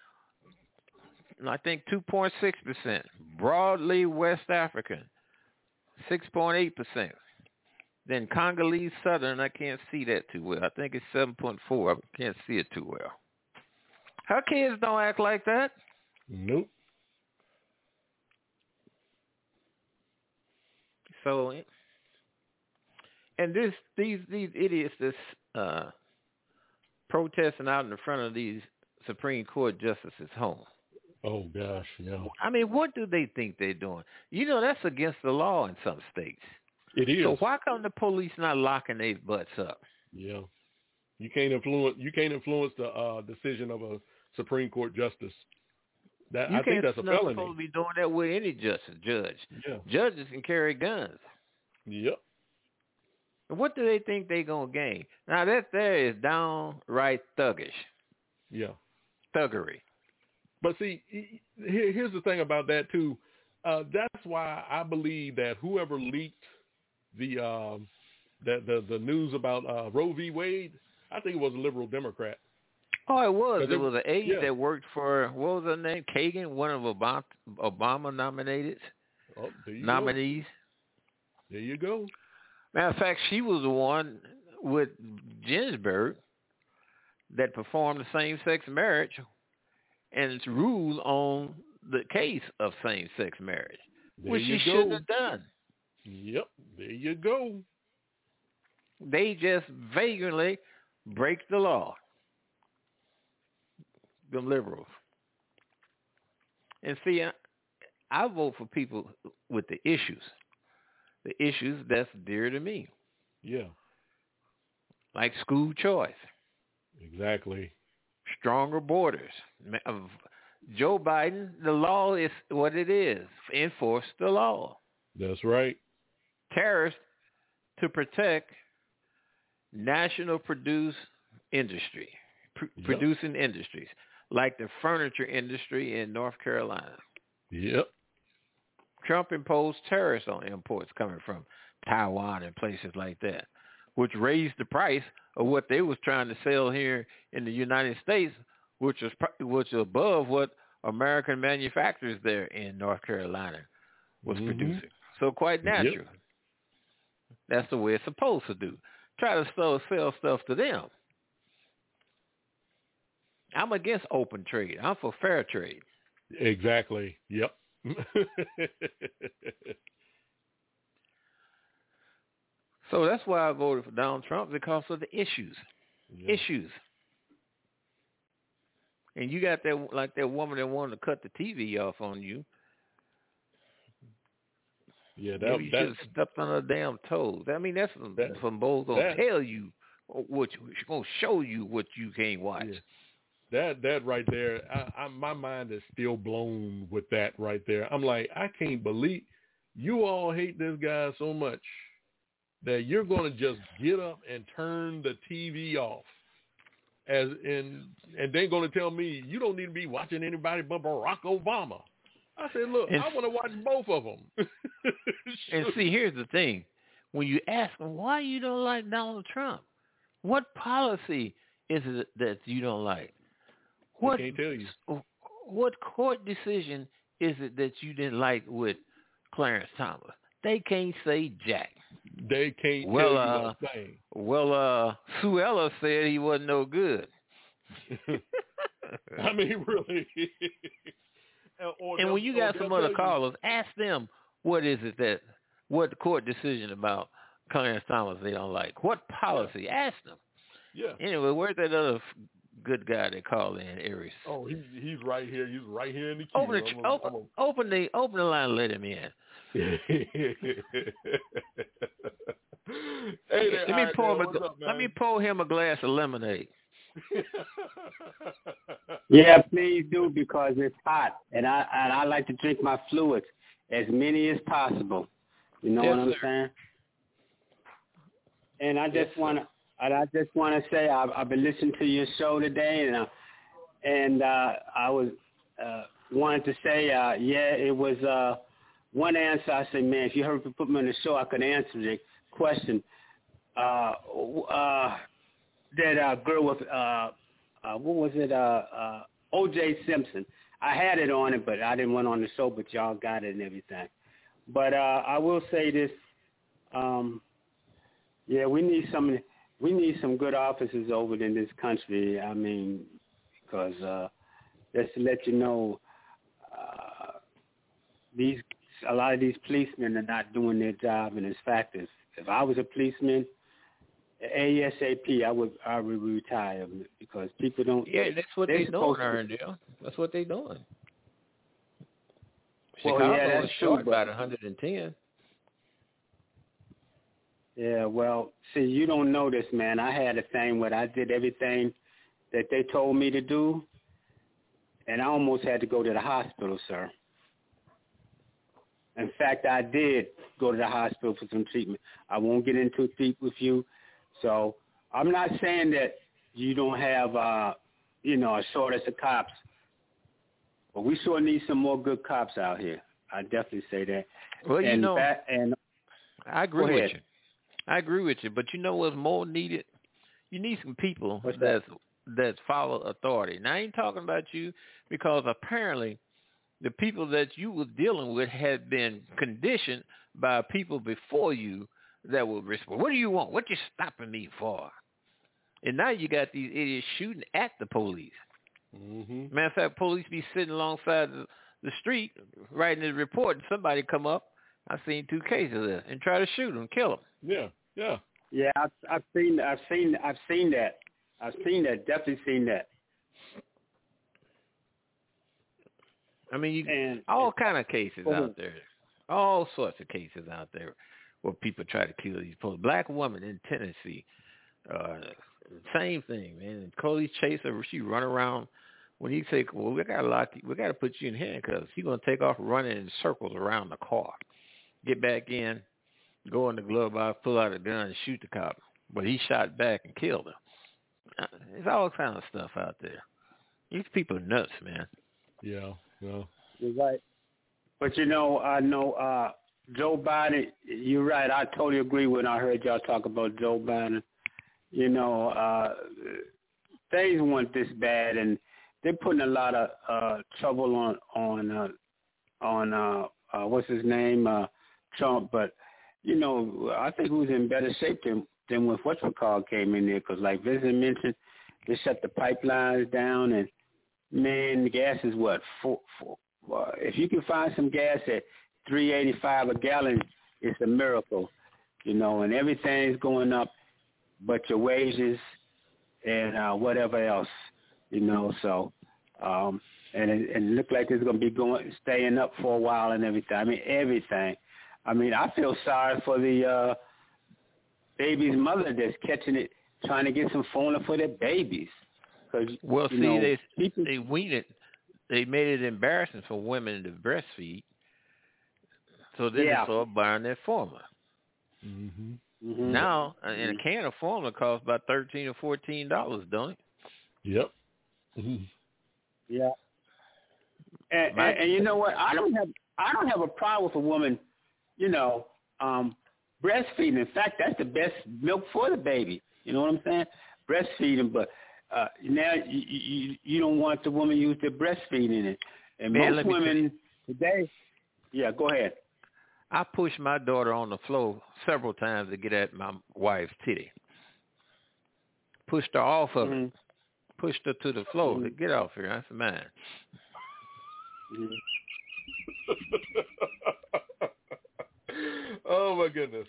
I think two point six percent. Broadly West African, six point eight percent. Then Congolese Southern, I can't see that too well. I think it's seven point four. I can't see it too well. Her kids don't act like that. Nope. So, and this, these, these idiots that's uh, protesting out in the front of these Supreme Court justices' home. Oh gosh, yeah. I mean, what do they think they're doing? You know, that's against the law in some states. It is. So why come the police not locking their butts up? Yeah, you can't influence. You can't influence the uh, decision of a Supreme Court justice. That, you I think can't that's a not felony. supposed to be doing that with any justice judge. Yeah. Judges can carry guns. Yep. And what do they think they gonna gain? Now that there is downright thuggish. Yeah. Thuggery. But see, here, here's the thing about that too. Uh, that's why I believe that whoever leaked the um, the, the the news about uh, Roe v. Wade, I think it was a liberal Democrat. Oh, it was. It it, was an aide yeah. that worked for, what was her name? Kagan, one of Obama, Obama nominated oh, there you nominees. Go. There you go. Matter of fact, she was the one with Ginsburg that performed the same-sex marriage and its rule on the case of same-sex marriage, there which you she go. shouldn't have done. Yep, there you go. They just vaguely break the law, the liberals. And see, I, I vote for people with the issues, the issues that's dear to me. Yeah. Like school choice. Exactly. Stronger borders. Joe Biden, the law is what it is. Enforce the law. That's right. Tariffs to protect national produce industry, pr- yep. producing industries, like the furniture industry in North Carolina. Yep. Trump imposed tariffs on imports coming from Taiwan and places like that, which raised the price of what they was trying to sell here in the United States, which was which was above what American manufacturers there in North Carolina was mm-hmm. producing. So quite natural. Yep. That's the way it's supposed to do. Try to sell, sell stuff to them. I'm against open trade. I'm for fair trade. Exactly. Yep. So that's why I voted for Donald Trump, because of the issues. Yeah. Issues. And you got that, like that woman that wanted to cut the T V off on you. Yeah, that, Maybe you that, should have stepped on her damn toes. I mean, that's from, that, from both gonna that, tell you what you, she's gonna show you what you can't watch. Yeah. That that right there, I, I, my mind is still blown with that right there. I'm like, I can't believe you all hate this guy so much that you're going to just get up and turn the T V off, as and and they're going to tell me you don't need to be watching anybody but Barack Obama. I said, look, and, I want to watch both of them. And see, here's the thing: when you ask them why you don't like Donald Trump, what policy is it that you don't like? What, I can't tell you. What court decision is it that you didn't like with Clarence Thomas? They can't say jack. They can't well, tell uh, you a thing. Well, uh, Sue Ella said he wasn't no good. I mean, really. And when you got some other callers, ask them what is it that, what court decision about Clarence Thomas they don't like? What policy? Yeah. Ask them. Yeah. Anyway, where's that other good guy they call in, Aries? Oh, he, he's right here. He's right here in the queue. Open the, I'm a, open, I'm a... open the open the line and let him in. hey there, let me right, pour man. him a, up, let me pour him a glass of lemonade. Yeah, please do, because it's hot, and I and I like to drink my fluids, as many as possible. You know yes, what I'm sir. saying? And I just yes, want to, and I just want to say I've, I've been listening to your show today, and uh, and uh, I was uh, wanted to say, uh, yeah, it was uh, one answer. I said, man, if you heard me put me on the show, I could answer the question. Uh, uh, that uh, girl with uh, uh, what was it? Uh, uh, O J Simpson. I had it on it, but I didn't want it on the show. But y'all got it and everything. But uh, I will say this. Um, yeah, we need some. We need some good officers over in this country. I mean, because uh, just to let you know, uh, these a lot of these policemen are not doing their job. And in fact, if, if I was a policeman, ASAP, I would I would retire because people don't. Yeah, that's what they're they doing, Arndale. That's what they're doing. Well, Chicago yeah, that's was true, short but about one hundred ten. Yeah, well, see, you don't know this, man. I had a thing where I did everything that they told me to do, and I almost had to go to the hospital, sir. In fact, I did go to the hospital for some treatment. I won't get into it deep with you. So I'm not saying that you don't have, uh, you know, a shortage of cops. But we sure need some more good cops out here. I definitely say that. Well, you and know, that, and I agree with you. I agree with you. But you know what's more needed? You need some people What's that's that? that follow authority. Now, I ain't talking about you because apparently the people that you were dealing with had been conditioned by people before you that would respond. What do you want? What you stopping me for? And now you got these idiots shooting at the police. Mm-hmm. Matter of fact, police be sitting alongside the, the street writing a report, and somebody come up. I've seen two cases of this and try to shoot them, kill them. Yeah, yeah, yeah. I've, I've seen, I've seen, I've seen that. I've seen that. Definitely seen that. I mean, you, and, all kind of cases mm-hmm. out there, all sorts of cases out there where people try to kill these police. Black woman in Tennessee, uh, same thing, man. Police chase her. She run around. When he say, "Well, we gotta lock you. We gotta put you in handcuffs," he's gonna take off running in circles around the car, get back in, go in the glove box, pull out a gun, and shoot the cop. But he shot back and killed him. There's all kind of stuff out there. These people are nuts, man. Yeah, yeah. You're right. But, you know, I know uh, Joe Biden, you're right. I totally agree when I heard y'all talk about Joe Biden. You know, uh, things weren't this bad, and they're putting a lot of uh, trouble on, on, uh, on uh, uh, what's his name, uh, Trump. But, you know, I think he was in better shape than, than when what's-it-called came in there because, like Vincent mentioned, they shut the pipelines down, and, man, the gas is what? Four, four, uh, if you can find some gas at three eighty-five a gallon, it's a miracle, you know, and everything's going up but your wages and uh, whatever else, you know, so, um, and it, and it looked like it's going to be going, staying up for a while and everything. I mean, everything. I mean, I feel sorry for the uh, baby's mother that's catching it, trying to get some formula for their babies. Well, you see, know, they people, they weaned it. They made it embarrassing for women to breastfeed, so then yeah. they started buying their formula. Mm-hmm. Mm-hmm. Now, in a can of formula costs about thirteen or fourteen dollars, don't it? Yep. Mm-hmm. Yeah. And, and, and you know what? I don't have I don't have a problem with a woman, you know, um, breastfeeding. In fact, that's the best milk for the baby. You know what I'm saying? Breastfeeding, but uh, now you, you you don't want the woman use the breastfeeding it. And Man, most women today, yeah, go ahead. I pushed my daughter on the floor several times to get at my wife's titty. Pushed her off of mm-hmm. it. Pushed her to the floor. Mm-hmm. Get off here. That's mine. Mm-hmm. Oh, my goodness.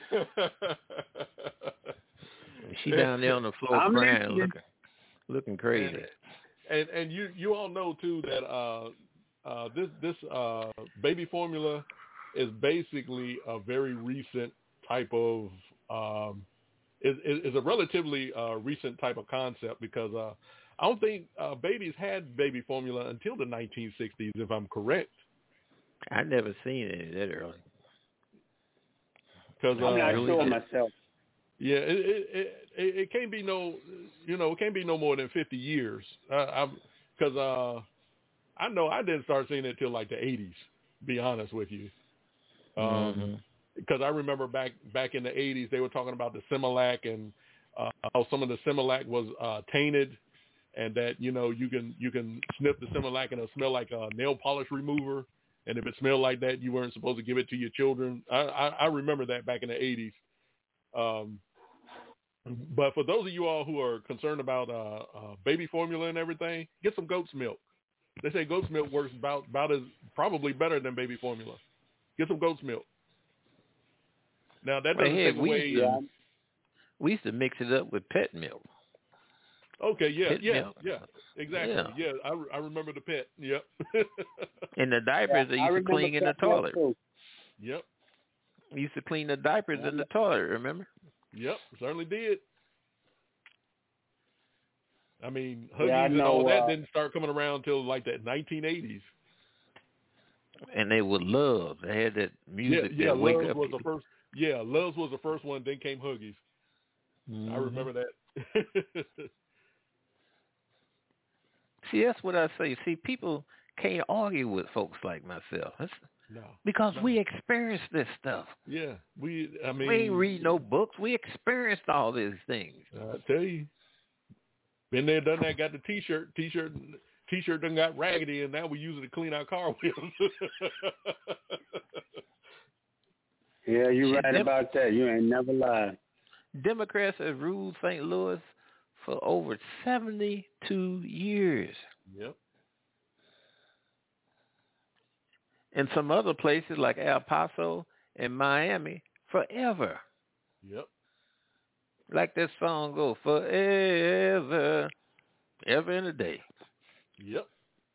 She down there on the floor I'm crying, looking, looking crazy. And, and and you you all know too that uh, uh, this this uh, baby formula is basically a very recent type of um, is is a relatively uh, recent type of concept because uh, I don't think uh, babies had baby formula until the nineteen sixties, if I'm correct. I never seen it that early. Because I'm not uh, sure myself. Yeah, it, it it it can't be no, you know, it can't be no more than fifty years. Uh, I'm because uh, I know I didn't start seeing it till like the eighties. Be honest with you, because um, mm-hmm. I remember back back in the eighties they were talking about the Similac and uh, how some of the Similac was uh, tainted, and that you know you can you can sniff the Similac and it'll smell like a nail polish remover, and if it smelled like that, you weren't supposed to give it to your children. I I, I remember that back in the eighties. Um, but for those of you all who are concerned about uh, uh, baby formula and everything, get some goat's milk. They say goat's milk works about about as probably better than baby formula. Get some goat's milk. Now that doesn't hey, take we away. Used to, we used to mix it up with pet milk. Okay, yeah, pet yeah, milk. yeah, exactly. Yeah, yeah I, I remember the pet. Yep. And the diapers yeah, they used to clean in the toilet. Too. Yep. We used to clean the diapers yeah. in the toilet. Remember? Yep, certainly did. I mean, Huggies yeah, I and know, all that uh, didn't start coming around till like the nineteen eighties. And they would love. They had that music yeah, yeah, that wake Love's up was people. the first. Yeah, Love's was the first one. Then came Huggies. Mm-hmm. I remember that. See, that's what I say. See, people can't argue with folks like myself. That's, no, because no. we experience this stuff. Yeah, we. I mean, we ain't read no books. We experienced all these things. I tell you, been there, done that. Got the T-shirt. T-shirt. T-shirt done got raggedy, and now we use it to clean our car wheels. Yeah, you're right Dem- about that. You ain't never lied. Democrats have ruled Saint Louis for over seventy-two years. Yep. And some other places like El Paso and Miami, forever. Yep. Like that song goes, forever, ever in a day. Yep.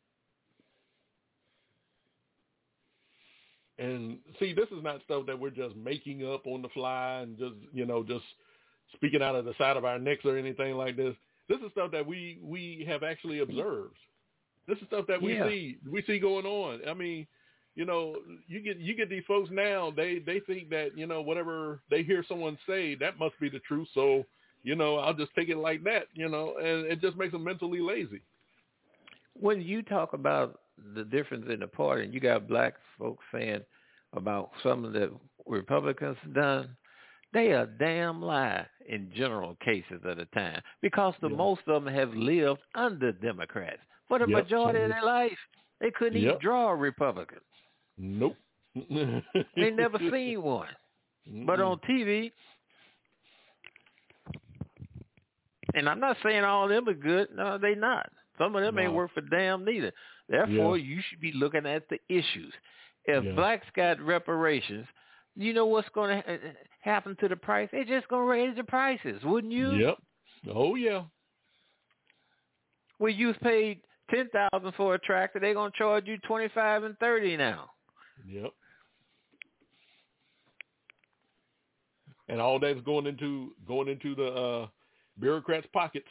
And see, this is not stuff that we're just making up on the fly and just, you know, just speaking out of the side of our necks or anything like this. This is stuff that we, we have actually observed. This is stuff that we yeah. see, we see going on. I mean, you know, you get, you get these folks now, they, they think that, you know, whatever they hear someone say, that must be the truth. So, you know, I'll just take it like that, you know, and it just makes them mentally lazy. When you talk about the difference in the party, and you got black folks saying about some of the Republicans done, they are damn lie in general cases at a time, because the yeah. most of them have lived under Democrats for the yep. majority of their life. They couldn't yep. even draw a Republican. Nope. They never seen one. Mm-mm. But on T V, and I'm not saying all of them are good. No, they not. Some of them no. ain't worth for damn neither. Therefore, yeah. you should be looking at the issues. If yeah. blacks got reparations, you know what's going to happen to the price? They're just going to raise the prices, wouldn't you? Yep. Oh, yeah. Where you paid ten thousand dollars for a tractor, they're going to charge you twenty-five and thirty now. Yep. And all that's going into going into the uh, bureaucrats' pockets.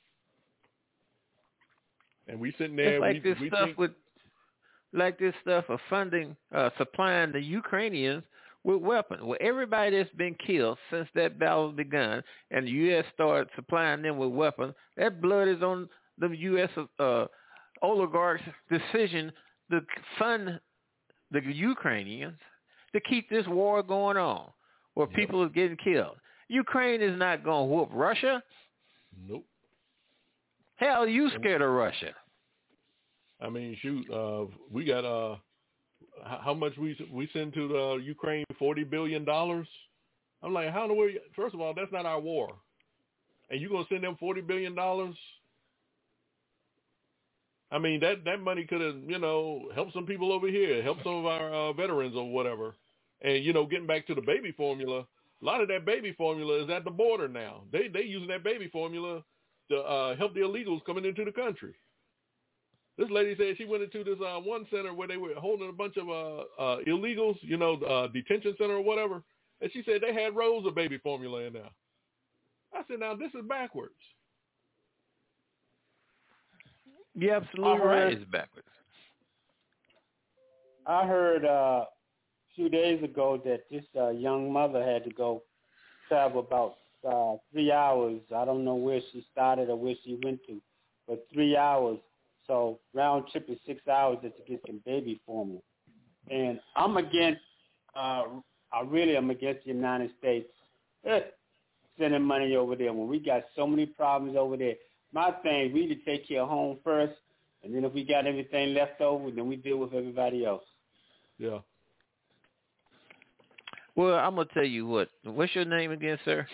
And we sitting there. It's like we, this we stuff think, with, like this stuff of funding, uh, supplying the Ukrainians with weapons. Well, everybody that's been killed since that battle begun, and the U S started supplying them with weapons, that blood is on the U S uh, oligarchs' decision to fund the Ukrainians to keep this war going on, where yep. people are getting killed. Ukraine is not going to whoop Russia. Nope. Hell, you scared of Russia? I mean, shoot, uh, we got uh, how much we we send to the Ukraine? Forty billion dollars. I'm like, how in the world? First of all, that's not our war, and you gonna send them forty billion dollars? I mean, that that money could have, you know, helped some people over here, helped some of our uh, veterans or whatever. And you know, getting back to the baby formula, a lot of that baby formula is at the border now. They they using that baby formula to uh, help the illegals coming into the country. This lady said she went into this uh, one center where they were holding a bunch of uh, uh, illegals, you know, uh, detention center or whatever, and she said they had rows of baby formula in there. I said, now this is backwards. You're absolutely heard, right. It's backwards. I heard uh, a few days ago that this uh, young mother had to go travel about Uh, three hours. I don't know where she started or where she went to, but three hours. So round trip is six hours just to get some baby formula. And I'm against, uh, I really am against the United States eh, sending money over there when we got so many problems over there. My thing, we need to take care of home first, and then if we got everything left over, then we deal with everybody else. Yeah. Well, I'm going to tell you what. What's your name again, sir?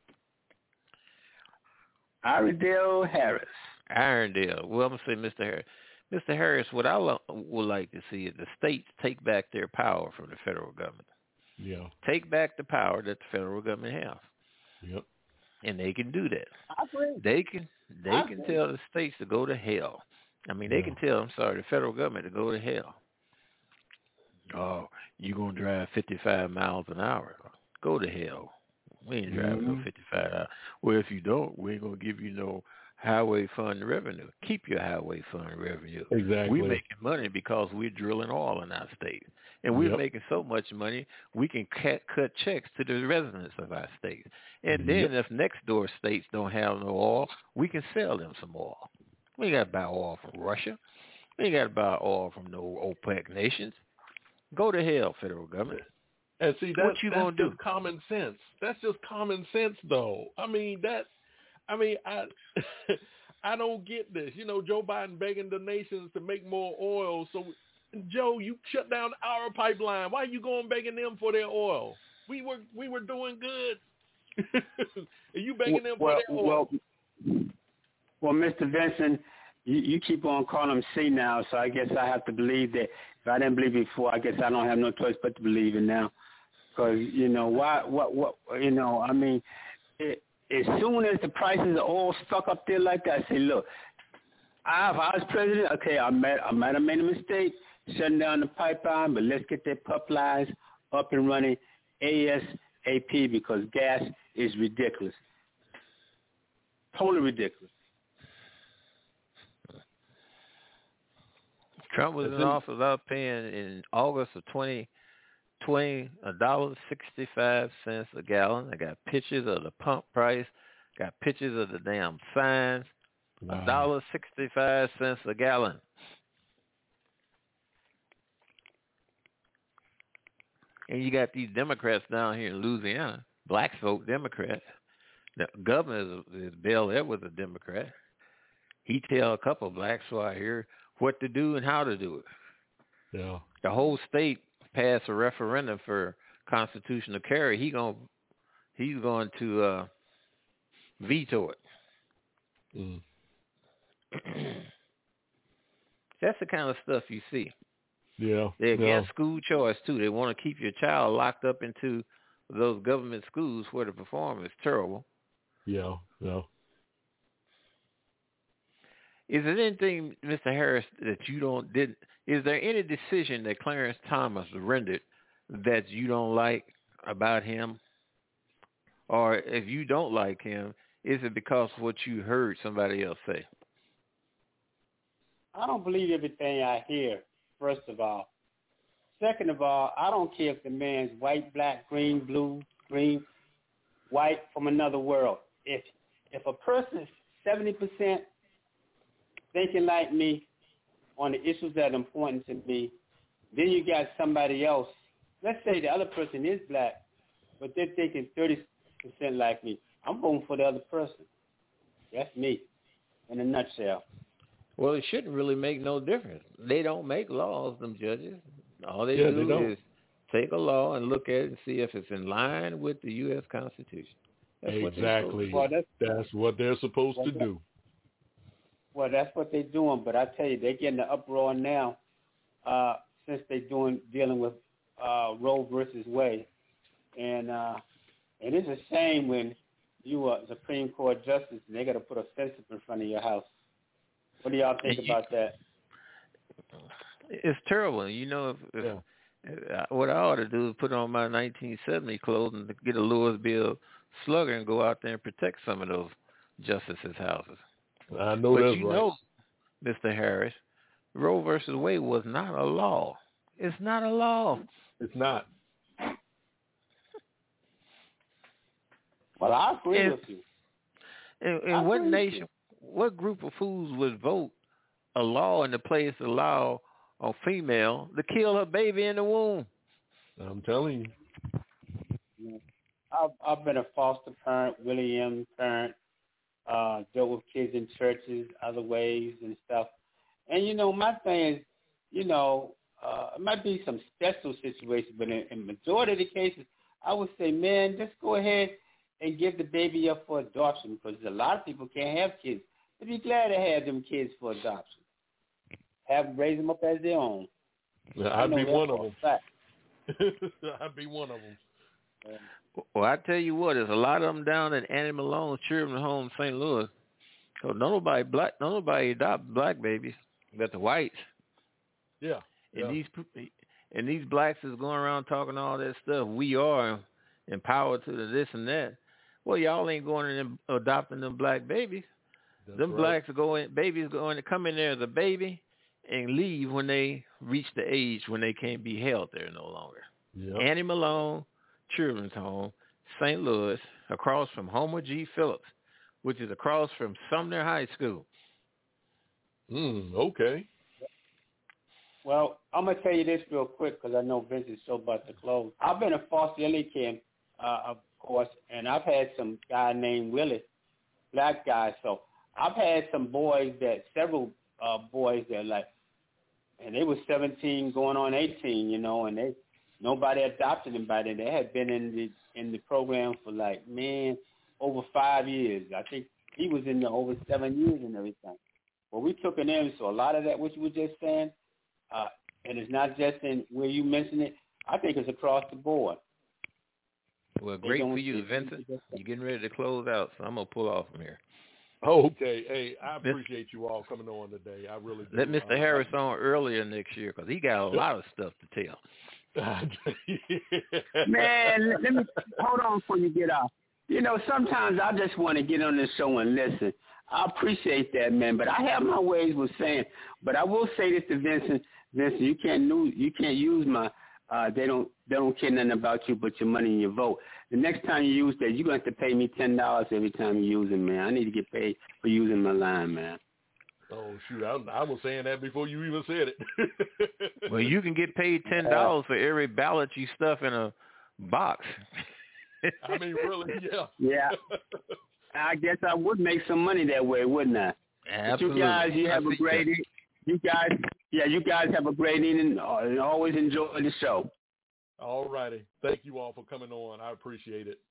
Irondale Harris. Irondale. Well, I'm going to say Mister Harris. Mister Harris, what I lo- would like to see is the states take back their power from the federal government. Yeah. Take back the power that the federal government has. Yep. And they can do that. I agree. They can they I can agree. tell the states to go to hell. I mean, they yeah. can tell, I'm sorry, the federal government to go to hell. Oh, you're going to drive fifty-five miles an hour. Go to hell. We ain't driving mm-hmm. no fifty-five hours. Well, if you don't, we ain't going to give you no highway fund revenue. Keep your highway fund revenue. Exactly. We're making money because we're drilling oil in our state. And we're yep. making so much money, we can cut, cut checks to the residents of our state. And then yep. if next door states don't have no oil, we can sell them some oil. We ain't got to buy oil from Russia. We ain't got to buy oil from no OPEC nations. Go to hell, federal government. And see, that's, what you that's gonna just do? common sense. That's just common sense, though. I mean, that, I mean, I I don't get this. You know, Joe Biden begging the nations to make more oil. So, Joe, you shut down our pipeline. Why are you going begging them for their oil? We were we were doing good. Are you begging them well, for their oil? Well, well, Mister Vincent, you, you keep on calling him C now, so I guess I have to believe that. If I didn't believe before, I guess I don't have no choice but to believe it now. Because, you know, why, what, what, you know, I mean, it, as soon as the prices are all stuck up there like that, I say, look, I, if I was president, okay, I might, I might have made a mistake shutting down the pipeline, but let's get that pipelines up and running ASAP because gas is ridiculous. Totally ridiculous. Trump was in office without paying in August of twenty twenty a dollar sixty five cents a gallon. I got pictures of the pump price. Got pictures of the damn signs. A dollar sixty five cents a gallon. And you got these Democrats down here in Louisiana, black folk Democrats. The governor is, is Bill Edwards, a Democrat. He tell a couple of blacks who are here what to do and how to do it. Yeah. The whole state passed a referendum for constitutional carry. He going he's going to uh, veto it. Mm. That's the kind of stuff you see. Yeah. They're against yeah. school choice too. They want to keep your child locked up into those government schools where the performance is terrible. Yeah. Yeah. Is there anything, Mister Harris, that you don't did? Is there any decision that Clarence Thomas rendered that you don't like about him, or if you don't like him, is it because of what you heard somebody else say? I don't believe everything I hear. First of all, second of all, I don't care if the man's white, black, green, blue, green, white from another world. If if a person's seventy percent thinking like me on the issues that are important to me, then you got somebody else. Let's say the other person is black, but they're thinking thirty percent like me. I'm voting for the other person. That's me, in a nutshell. Well, it shouldn't really make no difference. They don't make laws, them judges. All they yeah, do they is take a law and look at it and see if it's in line with the U S Constitution. That's exactly. What well, that's, that's what they're supposed well, to do. Well, that's what they're doing, but I tell you, they're getting the uproar now uh, since they're doing dealing with uh, Roe versus Wade, and uh, it is a shame when you are Supreme Court justice and they got to put a fence up in front of your house. What do y'all think about that? It's terrible. You know, if, if, yeah. if, what I ought to do is put on my nineteen seventy clothing to get a Louisville Slugger and go out there and protect some of those justices' houses. I know but that's you right. know, Mister Harris, Roe versus Wade was not a law. It's not a law. It's not. Well, I agree and, with you. And, and what nation, what group of fools would vote a law in the place to allow a female to kill her baby in the womb? I'm telling you. I've, I've been a foster parent, William parent, uh, dealt with kids in churches, other ways and stuff. And, you know, my thing is, you know, uh, it might be some special situations, but in, in majority of the cases, I would say, man, just go ahead and give the baby up for adoption because a lot of people can't have kids. They'd be glad to have them kids for adoption. Have them raise them up as their own. Yeah, I'd be one of them. I'd be one of them. Yeah. Well, I tell you what, there's a lot of them down at Annie Malone's Children's Home, Saint Louis. So nobody black, nobody adopt black babies, but the whites. Yeah. And yeah. these and these blacks is going around talking all that stuff. We are empowered to the this and that. Well, y'all ain't going and adopting them black babies. That's Them right. blacks go in, babies go in, come in there as a baby and leave when they reach the age when they can't be held there no longer. Yep. Annie Malone Children's Home, Saint Louis, across from Homer G. Phillips, which is across from Sumner High School. Mm, okay. Well, I'm going to tell you this real quick because I know Vince is so about to close. I've been a foster L A camp, uh, of course, and I've had some guy named Willie, black guy. So I've had some boys that, several uh, boys that like, and they were seventeen going on eighteen, you know, and they nobody adopted them by then. They had been in the in the program for like, man, over five years. I think he was in there over seven years and everything. Well, we took an in, so a lot of that, what you were just saying, uh, and it's not just in where you mentioned it. I think it's across the board. Well, great for you, Vincent. You're getting ready to close out, so I'm going to pull off from here. Okay. Hey, I appreciate you all coming on today. I really do. Let Mister Uh, Harris on earlier next year because he got a lot of stuff to tell. Man, let me hold on before you get off. You know, sometimes I just want to get on this show and listen. I appreciate that, man, but I have my ways with saying. But I will say this to Vincent. Vincent, you can't use, you can't use my. Uh, they don't they don't care nothing about you but your money and your vote. The next time you use that, you're going to have to pay me ten dollars every time you use it, man. I need to get paid for using my line, man. Oh, shoot. I, I was saying that before you even said it. Well, you can get paid ten dollars for every ballot you stuff in a box. I mean, really, yeah. Yeah. I guess I would make some money that way, wouldn't I? Absolutely. But you guys, you have I a great that. You guys, yeah, you guys have a great evening and always enjoy the show. All righty. Thank you all for coming on. I appreciate it.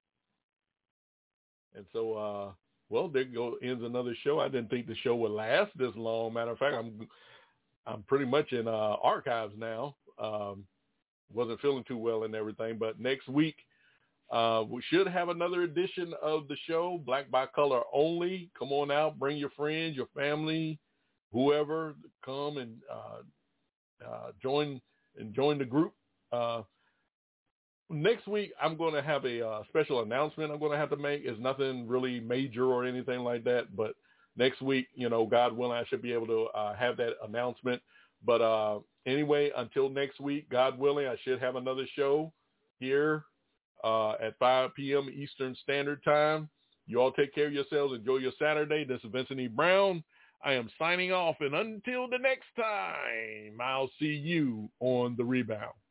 And so, uh, well, there go ends another show. I didn't think the show would last this long. Matter of fact, I'm I'm pretty much in uh, archives now. Um, wasn't feeling too well and everything, but next week uh, we should have another edition of the show, Black by Color only. Come on out, bring your friends, your family, whoever, come and uh, uh, join and join the group. Uh, next week, I'm going to have a uh, special announcement I'm going to have to make. It's nothing really major or anything like that, but next week, you know, God willing, I should be able to uh, have that announcement. But uh, anyway, until next week, God willing, I should have another show here uh, at five p.m. Eastern Standard Time. You all take care of yourselves. Enjoy your Saturday. This is Vincent E. Brown. I am signing off, and until the next time, I'll see you on The Rebound.